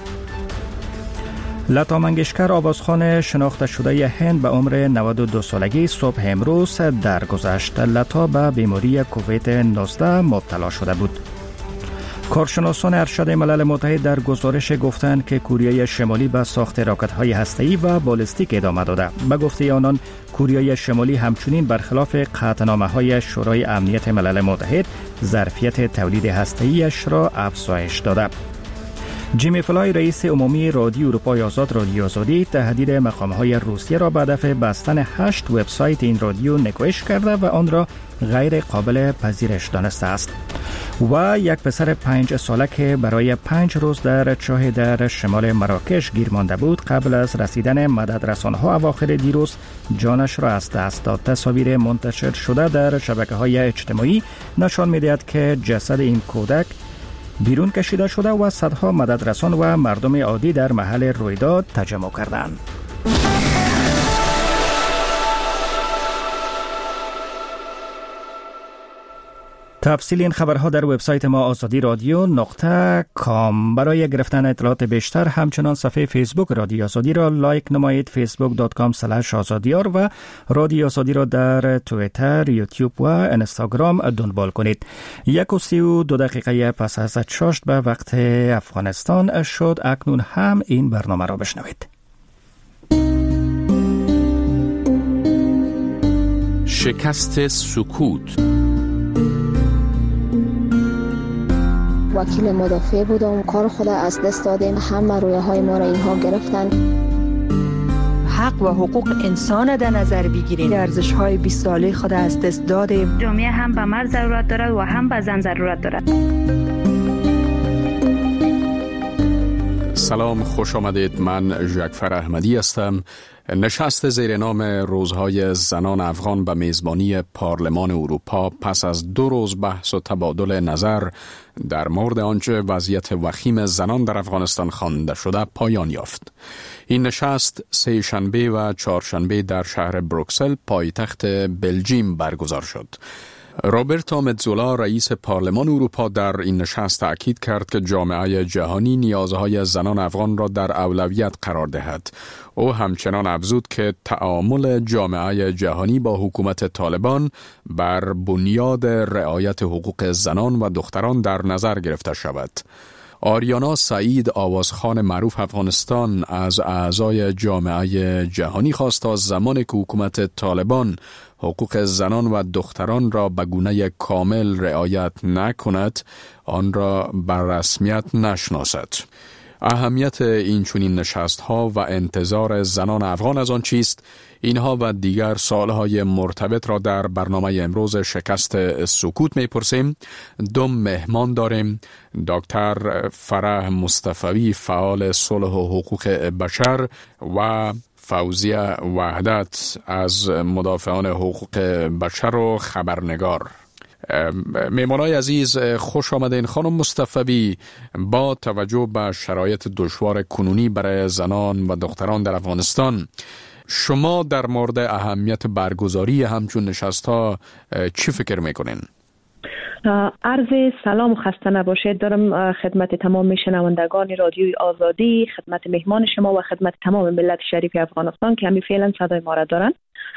لتا منگشکر آوازخوان شناخته شده هند به عمر نود و دو سالگی صبح امروز درگذشت. لتا به بیماری کووید نوزده مبتلا شده بود. کارشناسان ارشد ملل متحد در گزارش گفتند که کره شمالی به ساخت راکت‌های هسته‌ای و بالستیک ادامه داده. به گفته آنان کره شمالی همچنین برخلاف قطعنامه‌های شورای امنیت ملل متحد ظرفیت تولید هسته‌ایش را افزایش داده. جیمی فلای رئیس عمومی رادیو اروپای آزاد رادیو آزادی تهدید مقام‌های روسیه را به هدف بستن هشت وبسایت این رادیو نکوهش کرده و آن را غیر قابل پذیرش دانسته است. و یک پسر پنج ساله که برای پنج روز در چاه در شمال مراکش گیر مانده بود قبل از رسیدن مددرسان‌ها اواخر دیروز جانش را از دست داد. تصاویر منتشر شده در شبکه‌های اجتماعی نشان می‌دهد که جسد این کودک بیرون کشیده شده و صدها مددرسان و مردم عادی در محل رویداد تجمع کردند. تفصیل این خبرها در وبسایت ما آزادی رادیو نقطه کام. برای گرفتن اطلاعات بیشتر همچنان صفحه فیسبوک رادیو آزادی را لایک نمایید، فیسبوک دات کام اسلش آزادیار و رادیو آزادی را در توییتر، یوتیوب و اینستاگرام دنبال کنید. یک و سی و دو دقیقه پس از شش به وقت افغانستان شد. اکنون هم این برنامه را بشنوید. شکست سکوت. وکیل مدافع بودم، کار خود از دست دادیم، همه رویه های ما را اینها گرفتن. حق و حقوق انسان در نظر بگیریم. ارزش های بیست ساله خود از دست دادیم. جامعه هم به مرد ضرورت دارد و هم به زن ضرورت دارد. سلام، خوش آمدید. من ژکفر احمدی هستم. نشست زیر نام روزهای زنان افغان به میزبانی پارلمان اروپا پس از دو روز بحث و تبادل نظر در مورد آنچه وضعیت وخیم زنان در افغانستان خوانده شده پایان یافت. این نشست سه شنبه و چهارشنبه در شهر بروکسل پایتخت بلژیم برگزار شد. روبرتو متزولا رئیس پارلمان اروپا در این نشست تأکید کرد که جامعه جهانی نیازهای زنان افغان را در اولویت قرار دهد. او همچنان افزود که تعامل جامعه جهانی با حکومت طالبان بر بنیاد رعایت حقوق زنان و دختران در نظر گرفته شود. آریانا سعید آوازخوان معروف افغانستان از اعضای جامعه جهانی خواست تا زمان که حکومت طالبان حقوق زنان و دختران را به گونه کامل رعایت نکند آن را بر رسمیت نشناسد. اهمیت این چنین نشست‌ها و انتظار زنان افغان از آن چیست؟ اینها و دیگر سوال‌های مرتبط را در برنامه امروز شکست سکوت می‌پرسیم. دو مهمان داریم: دکتر فرح مصطفی فعال صلح و حقوق بشر و فوزیه وحدت از مدافعان حقوق بشر و خبرنگار. میمانای عزیز، خوش آمدین. خانم مصطفی، با توجه به شرایط دشوار کنونی برای زنان و دختران در افغانستان، شما در مورد اهمیت برگزاری همچون نشست‌ها چی فکر میکنین؟ عرض سلام و خسته نباشید دارم خدمت تمام شنوندگان رادیوی آزادی، خدمت مهمان شما و خدمت تمام ملت شریف افغانستان که همی فعلا صدای ما را دارن.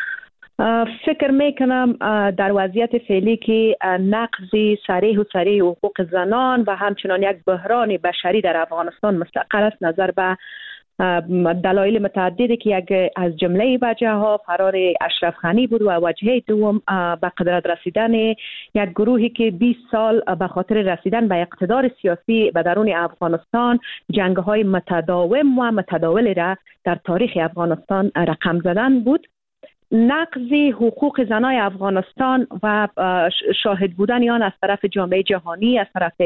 فکر میکنم در وضعیت فعلی که نقض صریح و صریح حقوق زنان و همچنان یک بحران بشری در افغانستان مستقر است، نظر به دلایل متعددی که یک از جمله وجه ها فرار اشرف غنی بود و وجه دوم به قدرت رسیدن یک گروهی که بیست سال به خاطر رسیدن به اقتدار سیاسی به درون افغانستان جنگ های متداوم و متداول را در تاریخ افغانستان رقم زدن بود. نقض حقوق زنای افغانستان و شاهد بودن آن از طرف جامعه جهانی، از طرف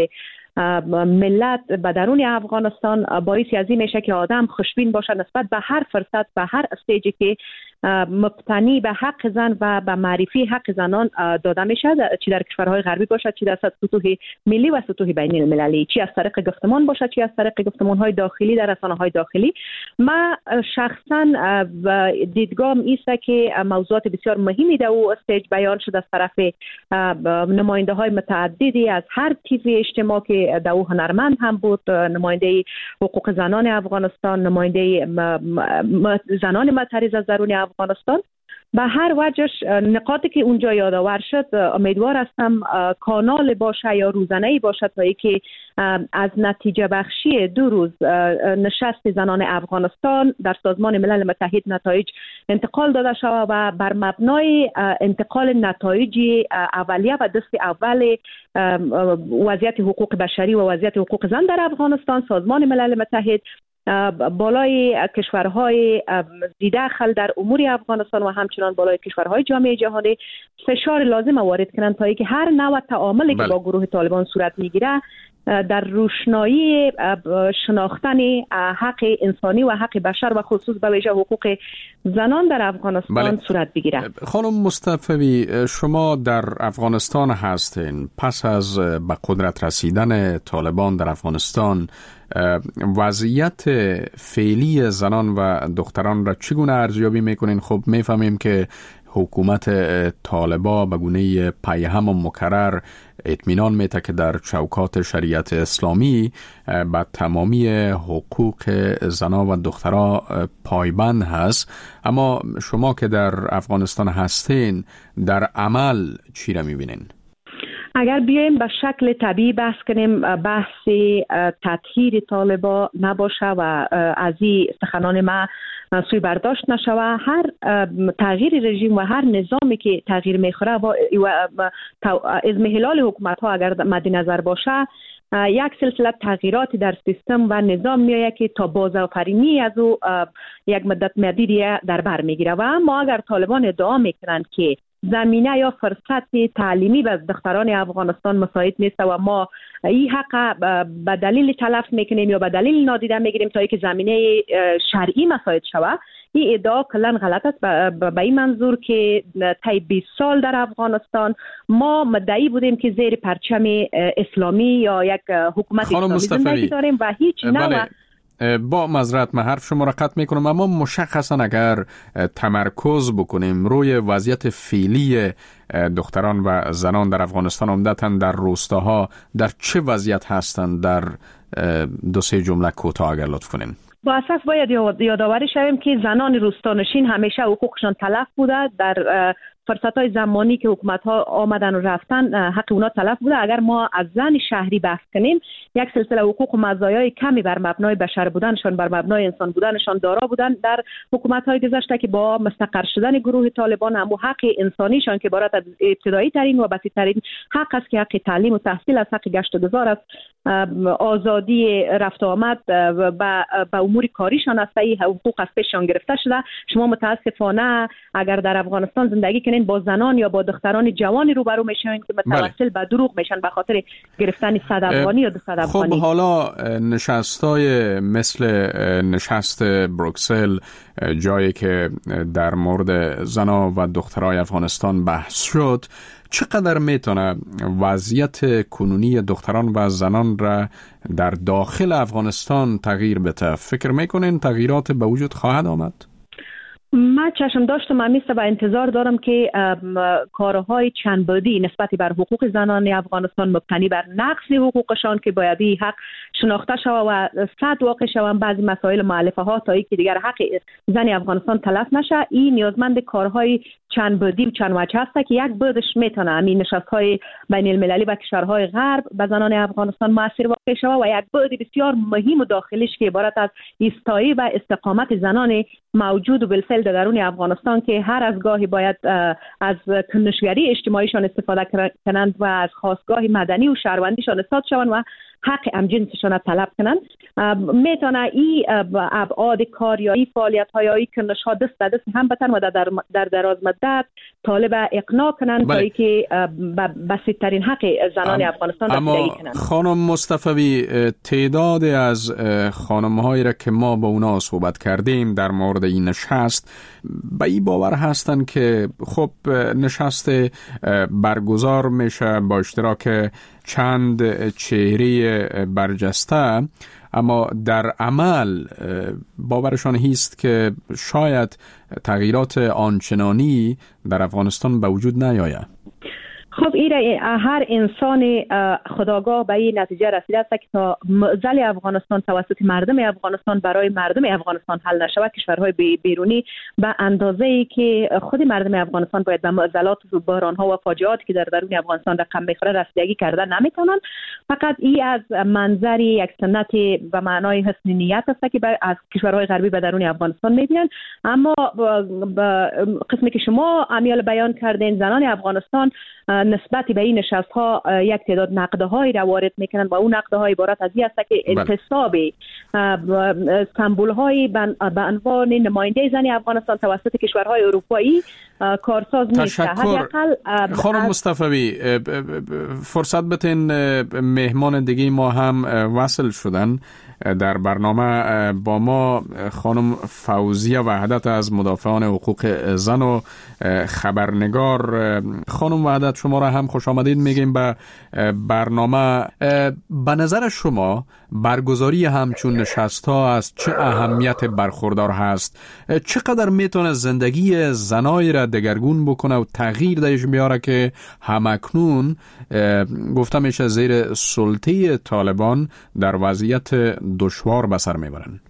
ملت به درون افغانستان باعث از این میشه که آدم خوشبین باشه نسبت به هر فرصت، به هر استیجی که مبتنی به حق زن و به معرفی حق زنان داده میشه، چی در کشورهای غربی باشد، چی در سطوح ملی و سطوح بین المللی، چی از طریق گفتمان باشد، چی از طریق گفتمان‌های داخلی در رسانه‌های داخلی. من شخصا دیدگاهم ایست که موضوعات بسیار مهمی در او استیج بیان شده از طرف نماینده‌های متعددی از هر طیف اجتماع که در او هنرمند هم بود، نماینده حقوق زنان افغانستان، نماینده زنان معترض از درون افغانستان. به هر وجهش نقاطی که اونجا یادآور شد، امیدوار هستم کانال باشه یا روزانه‌ای باشه تا اینکه از نتیجه بخشی دو روز نشست زنان افغانستان در سازمان ملل متحد نتایج انتقال داده شود و بر مبنای انتقال نتایج اولیه و دست اول وضعیت حقوق بشری و وضعیت حقوق زن در افغانستان، سازمان ملل متحد بالای کشورهای ذی‌دخل در امور افغانستان و همچنان بالای کشورهای جامعه جهانی فشار لازم وارد کنند تا اینکه هر نوع تعاملی که با گروه طالبان صورت میگیره در روشنایی شناختن حق انسانی و حق بشر و خصوص به ویژه حقوق زنان در افغانستان بله. صورت بگیره. خانم مصطفی، شما در افغانستان هستین. پس از به قدرت رسیدن طالبان در افغانستان، وضعیت فعلی زنان و دختران را چگونه ارزیابی میکنین؟ خب میفهمیم که حکومت طالبا به گونه پیهم و مکرر اطمینان میده که در چوکات شریعت اسلامی به تمامی حقوق زنان و دخترها پایبند هست، اما شما که در افغانستان هستین در عمل چی را میبینین؟ اگر بیایم به شکل طبیعی بحث کنیم، بحث تطهیر طالبا نباشه و از این سخنان ما سوی برداشت نشوه، هر تغییر رژیم و هر نظامی که تغییر میخوره و ازمهلال حکومت ها اگر مد نظر باشه، یک سلسله تغییراتی در سیستم و نظام میآید که تا بازآفرینی از او یک مدت مدیدی در بر میگیره. و اما اگر طالبان ادعا میکنند که زمینه یا فرصت تعلیمی به دختران افغانستان مساعد نیست و ما این حق به دلیل تلف میکنیم یا به دلیل نادیده میگیریم تا اینکه زمینه شرعی مساعد شود، این ادعا کلا غلط است. به این منظور که طی بیست سال در افغانستان ما مدعی بودیم که زیر پرچم اسلامی یا یک حکومت اسلامی زندگی داریم و هیچ نوع با معذرت من حرف شما را قطع میکنم، اما مشخصا اگر تمرکز بکنیم روی وضعیت فعلی دختران و زنان در افغانستان، عمدتاً در روستاها در چه وضعیت هستند، در دو سه جمله کوتاه اگر لطف کنین. با اساس باید یادآوری شویم که زنان روستانشین همیشه حقوقشان تلف بوده، در فرصت‌های زمانی که حکومت‌ها آمدن و رفتن حق اونا تلف بوده. اگر ما از زن شهری بحث کنیم، یک سلسله حقوق و مزایای کمی بر مبنای بشر بودنشان، بر مبنای انسان بودنشان دارا بودن در حکومت‌های گذشته که با مستقر شدن گروه طالبان هم حق انسانیشان که عبارت از ابتدایی ترین و بسیط‌ترین حق است که حق تعلیم و تحصیل است، حق گشت و گذار است، آزادی رفت و آمد به به امور کاریشان است، این حقوق از پیششان گرفته شده. شما متاسفانه اگر در افغانستان زندگی کنید همچنین با زنان یا با دختران جوانی روبرو میشوین که متوسل به دروغ میشن به خاطر گرفتن صد افغانی یا دویست افغانی. خب حالا نشستای مثل نشست بروکسل، جایی که در مورد زنا و دخترای افغانستان بحث شد، چقدر میتونه وضعیت کنونی دختران و زنان را در داخل افغانستان تغییر بده؟ فکر میکنین تغییرات به وجود خواهد آمد؟ من چشم داشتم همیشه و انتظار دارم که کارهای چند بعدی نسبت بر حقوق زنان افغانستان مبتنی بر نقض حقوقشان که باید این حق شناخته شود و صد واقع شوند بعضی مسائل مؤلفه ها تا اینکه دیگر حق زن افغانستان تلف نشه. این نیازمند کارهای چند بعدی و چند وجه هست که یک بعدش میتونه همین نشست‌های بین المللی و کشورهای غرب به زنان افغانستان موثر واقع شود و یک بعد بسیار مهم و داخلیش که عبارت از ایستایی و استقامت زنان موجود و بالفعل در درون افغانستان که هر از گاهی باید از کنشگری اجتماعیشان استفاده کنند و از خواستگاه مدنی و شهروندیشان استاد شوند و حق همجنسشان طلب کنند. میتونه این ابعاد کار یا این فعالیت های های کنش ها دست به دست هم بتن و در, در دراز مدت طالب اقناع کنند تا اینکه بسیطترین حق زنان ام افغانستان رسیدگی کنند. خانم مصطفوی، تعداد از خانم هایی را که ما با اونا صحبت کردیم در مورد این نشست به این باور هستند که خب نشست برگزار میشه با اشتراک چند چهره برجسته، اما در عمل باورشان هست که شاید تغییرات آنچنانی در افغانستان به وجود نیاید. خب این هر انسان خودآگاه به این نتیجه رسیده است که تا معضل افغانستان توسط مردم افغانستان برای مردم افغانستان حل نشود، کشورهای بیرونی به اندازه‌ای که خود مردم افغانستان باید به معضلات و بحران‌ها و فاجعاتی که در درون افغانستان رقم می‌خوره رسیدگی کرده نمی‌تونن. فقط این از منظر یک سنت به معنای حسن نیت است که از کشورهای غربی به درون افغانستان می‌بینن. اما به قسمی که شما امیال بیان کردین، زنان افغانستان نسبت به این نشست ها یک تعداد نقده هایی را وارد میکنن و اون نقده های عبارت از این است که انتصاب سمبول های به عنوان نماینده زن افغانستان توسط کشورهای اروپایی کارساز نیست. خانم مصطفوی، فرصت بتین مهمان دیگه ما هم وصل شدن در برنامه با ما، خانم فوزیه وحدت از مدافعان حقوق زن و خبرنگار. خانم وحدت، شما را هم خوش آمدید میگیم به برنامه. به نظر شما برگزاری همچون نشست ها از چه اهمیت برخوردار هست؟ چقدر میتونه زندگی زنای را دگرگون بکنه و تغییر درش بیاره که همکنون گفته میشه زیر سلطه طالبان در وضعیت دشوار به سر میبرن؟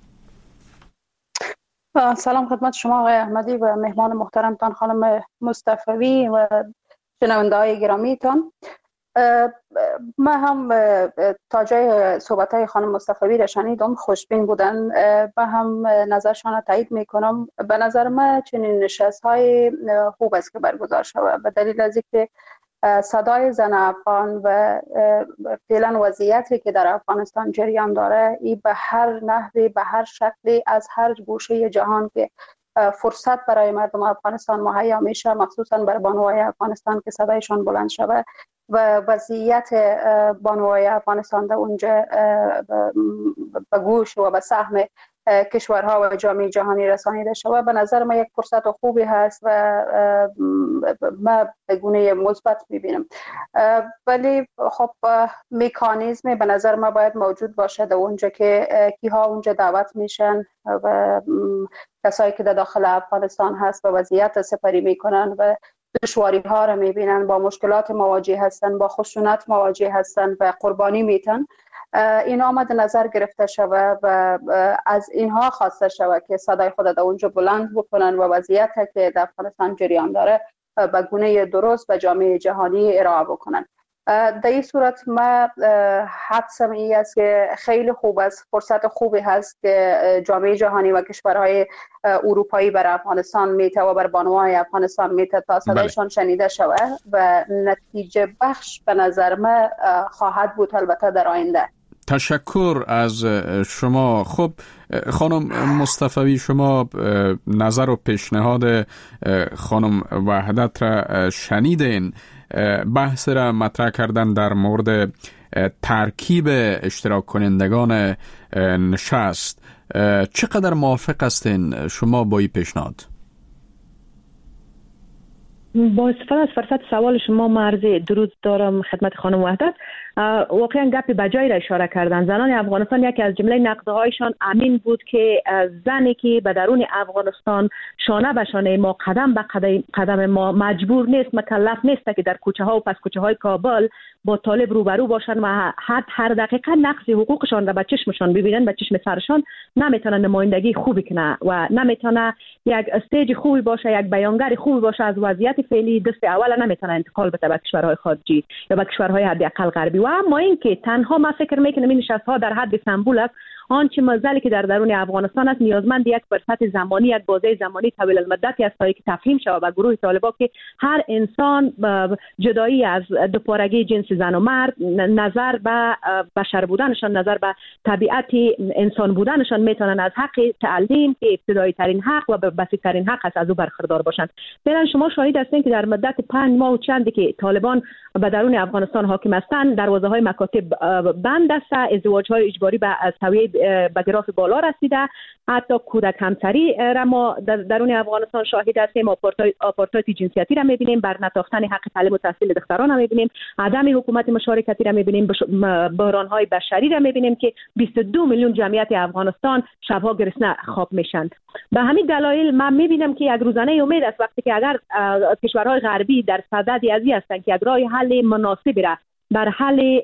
سلام خدمت شما آقای احمدی و مهمان محترمتان خانم مصطفوی و شنونده های گرامیتان. من هم تا جای صحبت های خانم مصطفوی را شنیدم، خوشبین بودن، و هم نظرشان را تایید میکنم. به نظر من چنین نشست های خوب است که برگزار شود به دلیل از اینکه صدای زن افغان و فعلا وضعیتی که در افغانستان جریان داره، این به هر نحوی به هر شکلی از هر گوشه جهان که فرصت برای مردم افغانستان مهیا میشه، مخصوصا برای بانوهای افغانستان که صدایشان بلند شود و وضعیت بانوهای افغانستان در اونجا به گوش و به سهم کشورها و جامعه جهانی رسانیده شود، به نظر من یک فرصت خوبی هست و من به گونه مثبت میبینم. ولی خب مکانیزمی به نظر من باید موجود باشه در اونجا که کیها اونجا دعوت میشن و کسایی که در داخل افغانستان هست و وضعیت سپری میکنن و دشواری ها را میبینن، با مشکلات مواجه هستن، با خشونت مواجه هستن و قربانی میتن، اینا مد نظر گرفته شود و از اینها خواسته شود که صدای خود در اونجا بلند بکنن و وضعیت که در افغانستان جریان داره به گونه درست و جامعه جهانی ارائه بکنن. در این صورت ما حدسم این است که خیلی خوب است، فرصت خوبی هست که جامعه جهانی و کشورهای اروپایی بر افغانستان میته و بر بانوهای افغانستان میته تا صدایشان شنیده شود و نتیجه بخش به نظر من خواهد بود البته در آینده. تشکر از شما. خب خانم مصطفی، شما نظر و پیشنهاد خانم وحدت را شنیدین. بحث را مطرح کردن در مورد ترکیب اشتراک کنندگان نشست. چقدر موافق هستین شما با این پیشنهاد؟ با استفاده از فرصت سوال شما مرز درود دارم خدمت خانم وحدت. واقعا گپی بجایی را اشاره کردن. زنان افغانستان یکی از جمله نقدهایشان امین بود که زنی که به درون افغانستان شانه به شانه ما، قدم به قدم ما، مجبور نیست، مکلف نیست که در کوچه ها و پس کوچه های کابل با طالب روبرو باشن و هر هر دقیقه نقض حقوقشان را به چشمشان ببینن، به چشم سرشان، نمیتونه نمایندگی خوبی کنه و نمیتونه یک استیج خوبی باشه، یک بیانگر خوبی باشه. از وضعیت فعلی دست اول نمیتونه انتقال بده به کشورهای خارجی یا به کشورهای حداقل غربی. و اما اینکه تنها ما فکر میکنم این نشست‌ها در حد سمبول است، آنچه مزلی که در درون افغانستان است نیازمند یک فرصت زمانی، یک بازه زمانی طویل المدتی است تا که تفهیم شود به گروه طالبان که هر انسان جدایی از دوپارگی جنس زن و مرد، نظر به بشر بودنشان، نظر به طبیعت انسان بودنشان، میتونن از حق تعلیم که ابتدایی ترین حق و بسیط ترین حق است از او برخوردار باشند. فعلا شما شاهد هستین که در مدت پنج ماه و چندی که طالبان به درون افغانستان حاکم هستند، دروازه های مکاتب بند است، ازدواج های اجباری به سویه به گراف بالا رسیده، حتی کودک همسری را ما در درون افغانستان شاهد هستیم، آپارتاید جنسیتی را میبینیم، بر نتاختن حق تعلیم و تحصیل دختران را میبینیم، عدم حکومت مشارکتی را میبینیم، بحران های بشری را میبینیم که بیست و دو میلیون جمعیت افغانستان شبها گرسنه خواب میشن. به همین دلایل من میبینم که یک روزانه امید است وقتی که اگر کشورهای غربی در صدد ازی هستند که یک راه حل مناسبی را بر حل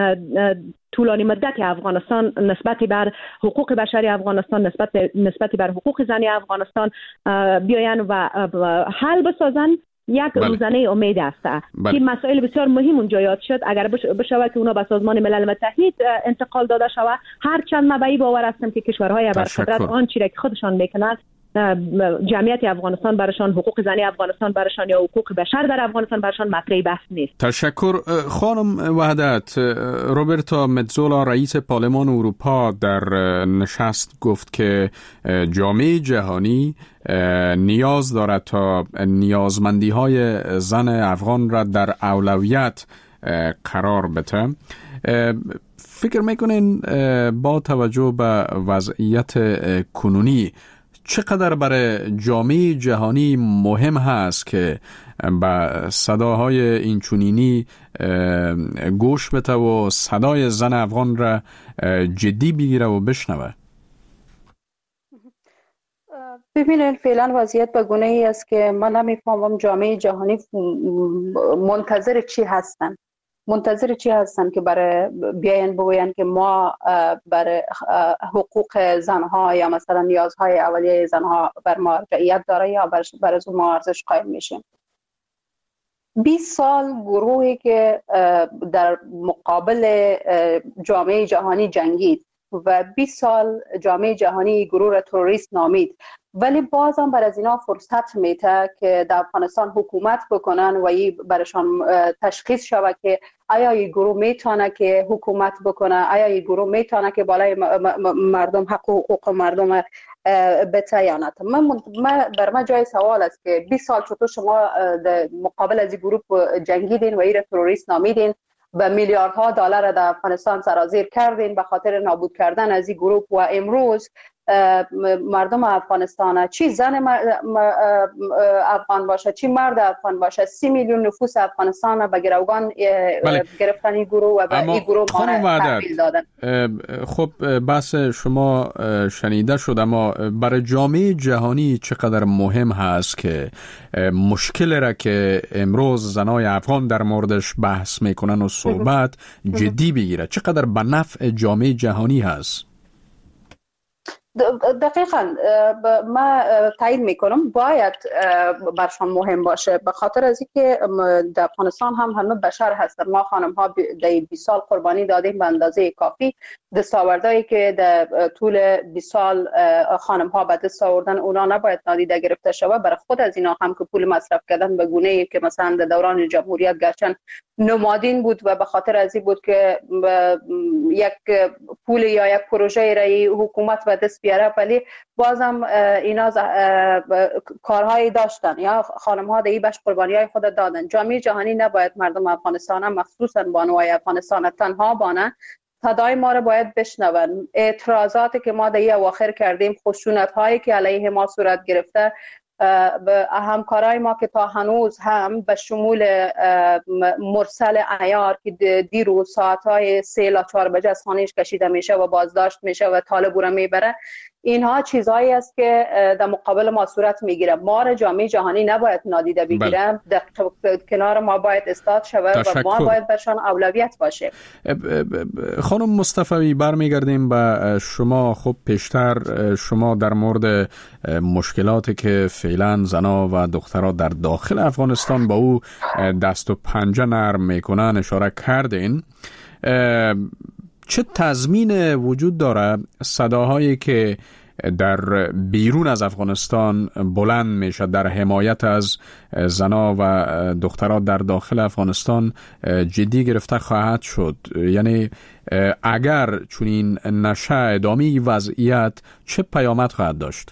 طولانی مدت افغانستان نسبت بر حقوق بشری افغانستان، نسبت نسبت بر حقوق زنی افغانستان بیاین و حل بسازن، یک بله. روزانه امید است بله. که مسائل بسیار مهم اونجا یاد شد. اگر بشود که اونا به سازمان ملل متحد انتقال داده شود، هر چند من به این باور هستم که کشورهای برقدرت آن چیزی که خودشان میکنند، جمعیت افغانستان برشان، حقوق زنی افغانستان برشان یا حقوق بشر در افغانستان برشان مطرح بحث نیست. تشکر خانم وحدت. روبرتا متزولا رئیس پارلمان اروپا در نشست گفت که جامعه جهانی نیاز دارد تا نیازمندی های زن افغان را در اولویت قرار بده. فکر میکنین با توجه به وضعیت کنونی چقدر برای جامعه جهانی مهم هست که به صداهای اینچنینی گوش بده و صدای زن افغان را جدی بگیره و بشنوه؟ ببینید فعلا وضعیت به گونه ای است که من نمیفهمم جامعه جهانی منتظر چی هستن منتظر چی هستن که برای بیاین بگوین که ما برای حقوق زنها یا مثلا نیازهای اولیه زنها بر مرجعیت داره یا بر از ما ارزش قائل میشیم. بیست سال گروهی که در مقابل جامعه جهانی جنگید و بیست سال جامعه جهانی گروه را تروریست نامید، ولی بازم بر از اینا فرصت میده که در افغانستان حکومت بکنن و این برشان تشخیص شود که آیا این گروه میتونه که حکومت بکنه، آیا این گروه میتونه که بالای مردم حق و حقوق مردم بته یا نه. من بر من جای سوال است که بیست سال چطور شما در مقابل از این گروه جنگیدین و این را تروریست نامیدین و میلیاردها دلار در افغانستان سرازیر کردین به خاطر نابود کردن از این گروه و امروز مردم افغانستان، چی زن افغان باشه چی مرد افغان باشه، سی میلیون نفوس افغانستان به گروگان بله. گرفتن این گروه و به این گروه تحویل دادن. خب بحث شما شنیده شد، اما برای جامعه جهانی چقدر مهم هست که مشکل را که امروز زنای افغان در موردش بحث میکنن و صحبت جدی بگیره، چقدر به نفع جامعه جهانی هست؟ دقیقاً ما تایید میکنم باید برشان مهم باشه، به خاطر از اینکه در افغانستان هم همه بشر هستن. ما خانم ها در بیست سال قربانی دادیم به اندازه کافی. دستاوردهایی که در طول بیست سال خانم ها به دست آوردن اونا نباید نادیده گرفته شود. برای خود از اینا هم که پول مصرف کردن به گونه ای که مثلا در دوران جمهوریت گرچه نمادین بود و به خاطر از این بود که یک پول یا یک پروژه رای حکومت به دست بیاره، ولی بازم اینا کارهایی داشتن یا خانم ها در بخش قربانی های خود دادن. جامعه جهانی نباید مردم افغانستان هم مخصوصا بانوای افغانستان تنها بانه. صدای ما رو باید بشنون. اعتراضاتی که ما در این اواخر کردیم، خشونت هایی که علیه ما صورت گرفته، به همکارای ما که تا هنوز هم به شمول مرسل عیار که دیروز ساعتهای سه تا چهار بجه از خانهش کشیده میشه و بازداشت میشه و طالب رو میبره، اینها چیزهایی است که در مقابل ما صورت میگیره. ما را جامعه جهانی نباید نادیده بگیره، در کنار ما باید استاد شود و ما باید برشان اولویت باشه. خانم مصطفی برمیگردیم به شما. خب پیشتر شما در مورد مشکلاتی که فعلا زنا و دخترها در داخل افغانستان با او دست و پنجه نرم میکنن اشاره کردین. چه تضمین وجود داره صداهایی که در بیرون از افغانستان بلند میشه در حمایت از زنا و دخترها در داخل افغانستان جدی گرفته خواهد شد؟ یعنی اگر چنین نشه ادامه وضعیت چه پیامد خواهد داشت؟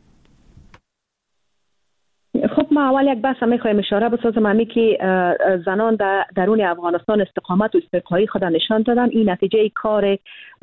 خب ما اول یک بحث میخوایم اشاره بسازم همی که زنان در درون افغانستان استقامت و استقلایی خود نشان دادن. این نتیجه کار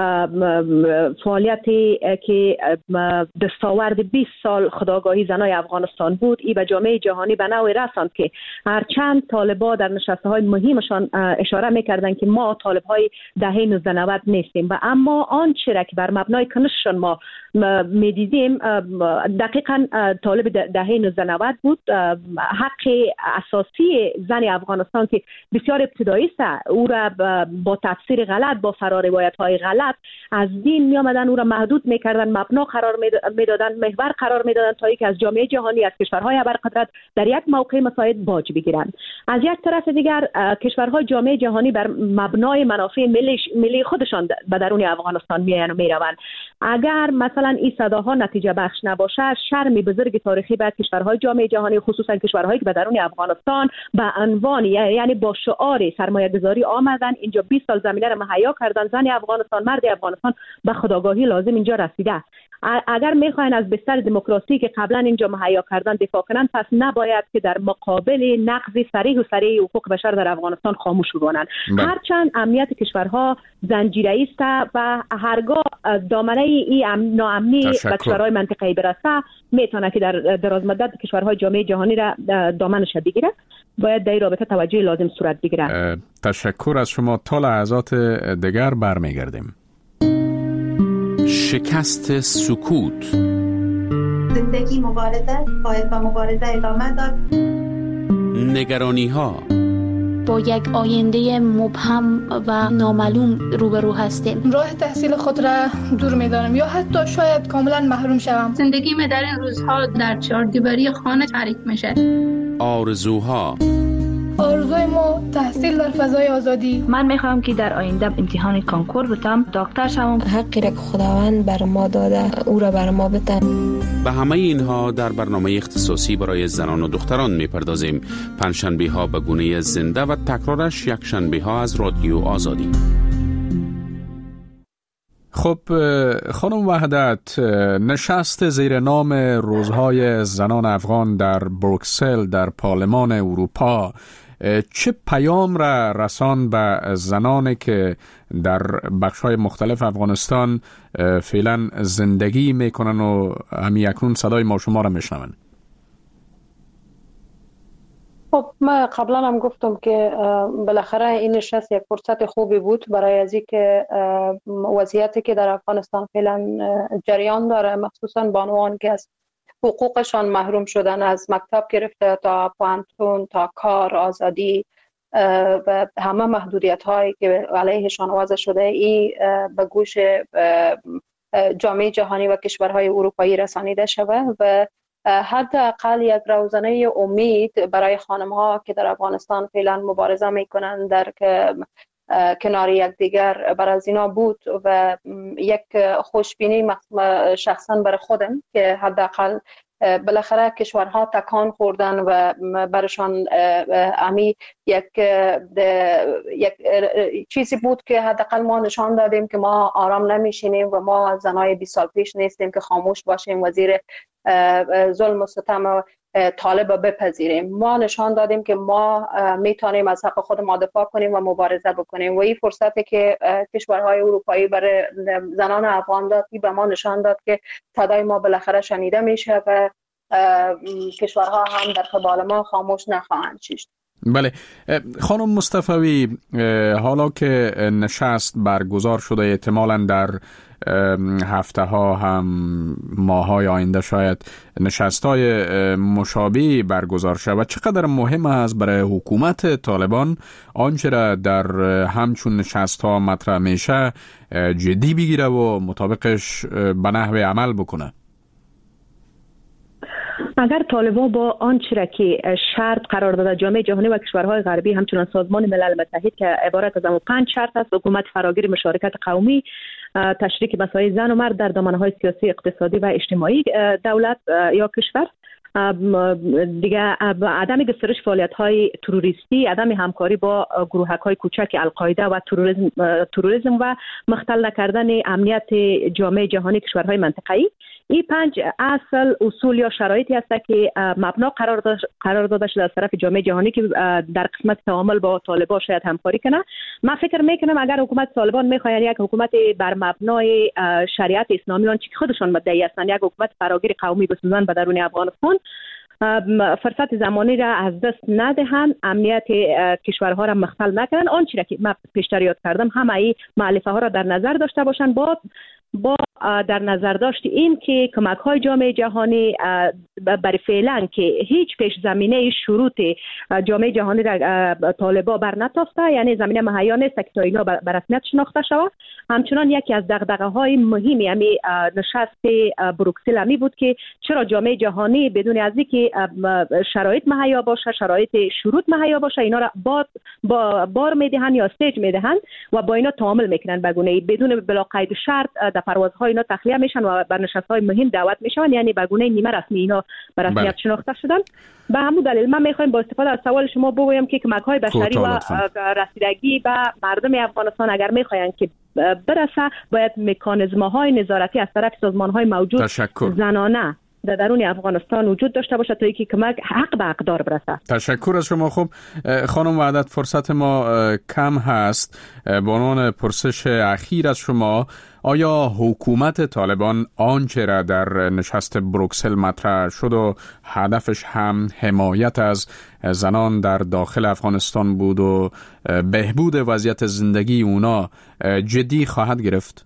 فعالیتی که دستاورد بیست سال خودآگاهی زنای افغانستان بود، ای به جامعه جهانی به نوعی رساند که هرچند طالبا در نشسته های مهمشان اشاره میکردن که ما طالب های دهه نوزده نود نیستیم و اما آنچه را که بر مبنای کنششان ما میدیدیم دقیقاً طالب دهه نوزده نود بود. حق اساسی زن افغانستان که بسیار ابتدایی است، او را با تفسیر غلط، با فراروایت های غلط از دین می آمدن، او را محدود میکردن، مبنا قرار میدادن، محور قرار میدادن تا اینکه از جامعه جهانی، از کشورهای ابرقدرت در یک موقع مساعد باج بگیرند. از یک طرف دیگر کشورهای جامعه جهانی بر مبنای منافع ملی ملی خودشان به درون افغانستان میآیند و میروند. اگر مثلا این صداها نتیجه بخش نباشه، شرم بزرگ تاریخی بعد کشورهای جامعه جهانی، خصوصا کشورهایی که به درون افغانستان به عنوان یعنی با شعار سرمایه گذاری آمدن اینجا بیست سال زمینه را مهیا کردن، زن افغانستان، مرد افغانستان به خودآگاهی لازم اینجا رسیده. اگر میخواین از بستر دموکراسی که قبلا اینجا مهیا کردن دفاع کنن، پس نباید که در مقابل نقض صریح و صریح حقوق بشر در افغانستان خاموش بمانند. هرچند امنیت کشورها زنجیره است و هرگاه دامنه این ناامنی به کشورهای منطقه‌ای برسه، میتونه که در دراز مدت کشورهای جامعه جهانی را دامنش بگیره. باید در این رابطه توجه لازم صورت بگیره. تشکر از شما. تا لحظات دیگر برمیگردیم. شکست سکوت. زندگی مبارزه، باید با مبارزه ادامه داد. نگرانی ها. با یک آینده مبهم و نامعلوم روبرو هستیم. راه تحصیل خود را دور می‌دانم یا حتی شاید کاملا محروم شوم. زندگی من در این روزها در چهار دیواری خانه تعریف میشه. آرزوها. آرزوی ما تحصیل در فضای آزادی. من میخوام که در آینده امتحان کنکور بتم، دکتر شوم. حقی را که خداوند بر ما داده او را بر ما بده. به همه اینها در برنامه اختصاصی برای زنان و دختران میپردازیم. پنجشنبه ها به گونه زنده و تکرارش یک شنبه ها از رادیو آزادی. خب خانم وحدت، نشست زیر نام روزهای زنان افغان در بروکسل در پارلمان اروپا چه پیام را رسان به زنانی که در بخش‌های مختلف افغانستان فعلا زندگی میکنن و همی اکنون صدای ما شما را میشنون؟ خب من قبلا هم گفتم که بالاخره این نشست یک فرصت خوبی بود برای از اینکه وضعیتی که در افغانستان فعلا جریان داره، مخصوصا بانوان که از حقوقشان محروم شدن، از مکتب گرفته تا پانتون تا کار، آزادی و همه محدودیت هایی که علیهشان وضع شده، ای به گوش جامعه جهانی و کشورهای اروپایی رسانیده شود و حداقل یک روزنه امید برای خانم‌ها که در افغانستان فعلا مبارزه می‌کنند در کنار یکدیگر بر از اینا بود و یک خوشبینی شخصا برای خودم که حداقل بالاخره کشورها تکان خوردن و برشان امی یک یک چیزی بود که حداقل ما نشان دادیم که ما آرام نمیشینیم و ما زنای بیست سال پیش نیستیم که خاموش باشیم و زیر ظلم و ستم طالب بپذیریم. ما نشان دادیم که ما میتونیم از حق خود ما دفاع کنیم و مبارزه بکنیم و این فرصتی که کشورهای اروپایی برای زنان افغان داد به ما نشان داد که صدای ما بالاخره شنیده میشه و کشورها هم در قبال ما خاموش نخواهند شد. بله خانم مصطفوی، حالا که نشست برگزار شده احتمالاً در هفته ها هم ماه های آینده شاید نشست های مشابهی برگزار شود، چقدر مهم است برای حکومت طالبان آنچه را در همچون نشست ها مطرح میشه جدی بگیره و مطابقش به نحو عمل بکنه؟ اگر طالبان با آنچه را که شرط قرار داده جامعه جهانی و کشورهای غربی همچنان سازمان ملل متحد که عبارت از همون پنج شرط است، حکومت فراگیر، مشارکت قومی، تشریک مسائل زن و مرد در دامنه‌های سیاسی، اقتصادی و اجتماعی دولت یا کشور، دیگه عدم گسترش فعالیت‌های تروریستی، عدم همکاری با گروهک‌های کوچک القاعده و تروریسم تروریسم و مختل نکردن امنیت جامعه جهانی کشورهای منطقه‌ای. این پنج اصل اصول یا شرایطی است که مبنا قرار قرار داده شده از طرف جامعه جهانی که در قسمت تعامل با طالبان شاید همکاری کنه. من فکر میکنم اگر حکومت طالبان میخواین یک حکومت بر مبنای شریعت اسلامی آنچه که خودشان مدعی هستند یک حکومت فراگیر قومی بسازند به درون افغانستان، فرصت زمانی را از دست ندهند، امنیت کشورها را مختل نکنند، آنچه را که من پیشتر یاد کردم همه این مؤلفه ها را در نظر داشته باشند با با در نظر داشت این که کمک های جامعه جهانی برای فعلا که هیچ پیش زمینه شروط جامعه جهانی را طالبان بر نتافته، یعنی زمینه مهیا نیست که تا اینا بر رسمیت شناخته شود. همچنان یکی از دغدغه های مهمی یعنی نشست بروکسل همی بود که چرا جامعه جهانی بدون از اینکه شرایط مهیا باشه، شرایط شروط مهیا باشه، اینا را با بار میدهند یا استیج میدهند و با اینا تعامل میکنن بگونه بدون بلا قید شرط در پروازهای اینا تخلیه میشن و بر نشست‌های مهم دعوت میشن، یعنی به گونه نیمه رسمی اینا به رسمیت شناخته شدن. به همون دلیل من میخوایم با استفاده از سوال شما بگویم که کمک‌های بشری و رسیدگی به مردم افغانستان اگر میخواین که برسه باید مکانیزم‌های نظارتی از طرف سازمان‌های موجود تشکر. زنانه در درون افغانستان وجود داشته باشه تا اینکه کمک حق به اقدار برسه. تشکر از شما. خوب خانم وحدت، فرصت ما کم هست. به عنوان پرسش اخیر از شما، آیا حکومت طالبان آنچه را در نشست بروکسل مطرح شد و هدفش هم حمایت از زنان در داخل افغانستان بود و بهبود وضعیت زندگی اونا جدی خواهد گرفت؟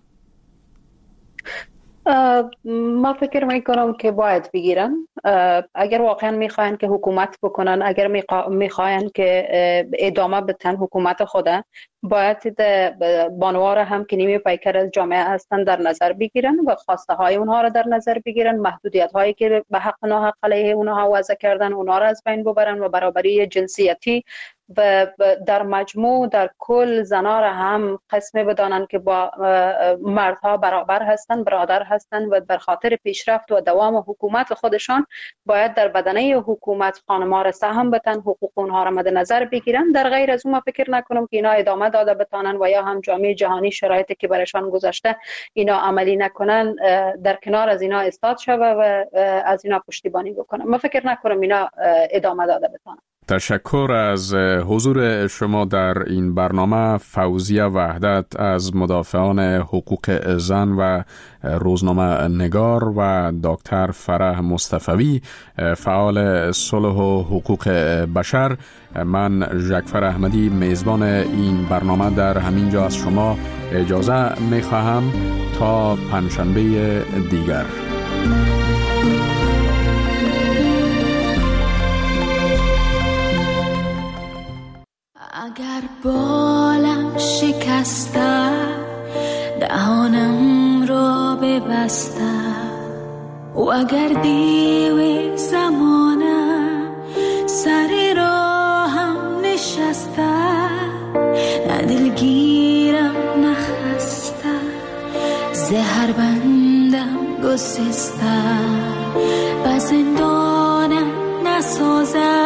ما فکر میکنم که باید بگیرن. اگر واقعا میخواین که حکومت بکنن، اگر میخواین که ادامه بدن حکومت خودن، باید بانوار هم که نیمه پیکر از جامعه هستن در نظر بگیرن و خواسته های اونها را در نظر بگیرن، محدودیت هایی که به حق ناحق علیه اونها وضع کردن اونها را از بین ببرن و برابری جنسیتی و در مجموع در کل زنا را هم قسمه بدانند که با مردها برابر هستند، برادر هستند و بر خاطر پیشرفت و دوام حکومت خودشان باید در بدنه حکومت خانم‌ها را سهم بدن، حقوق اونها را مد نظر بگیرن. در غیر از اون ما فکر نکنم که اینا ادامه داده بتانن و یا هم جامعه جهانی شرایطی که برایشان گذاشته اینا عملی نکنن در کنار از اینا استاد شوه و از اینا پشتیبانی بکنن. ما فکر نکنم اینا ادامه داده بتانن. تشکر از حضور شما در این برنامه، فوزیه وحدت از مدافعان حقوق زن و روزنامه نگار و دکتر فرح مصطفوی فعال صلح و حقوق بشر. من جعفر احمدی میزبان این برنامه در همین جا از شما اجازه میخواهم تا پنجشنبه دیگر. اگر بالم شکسته دهانم را به بسته و اگر دیو زمانه سر راهم نشسته نه دلگیرم نخسته زهر بندم گسسته و زندانم نسازه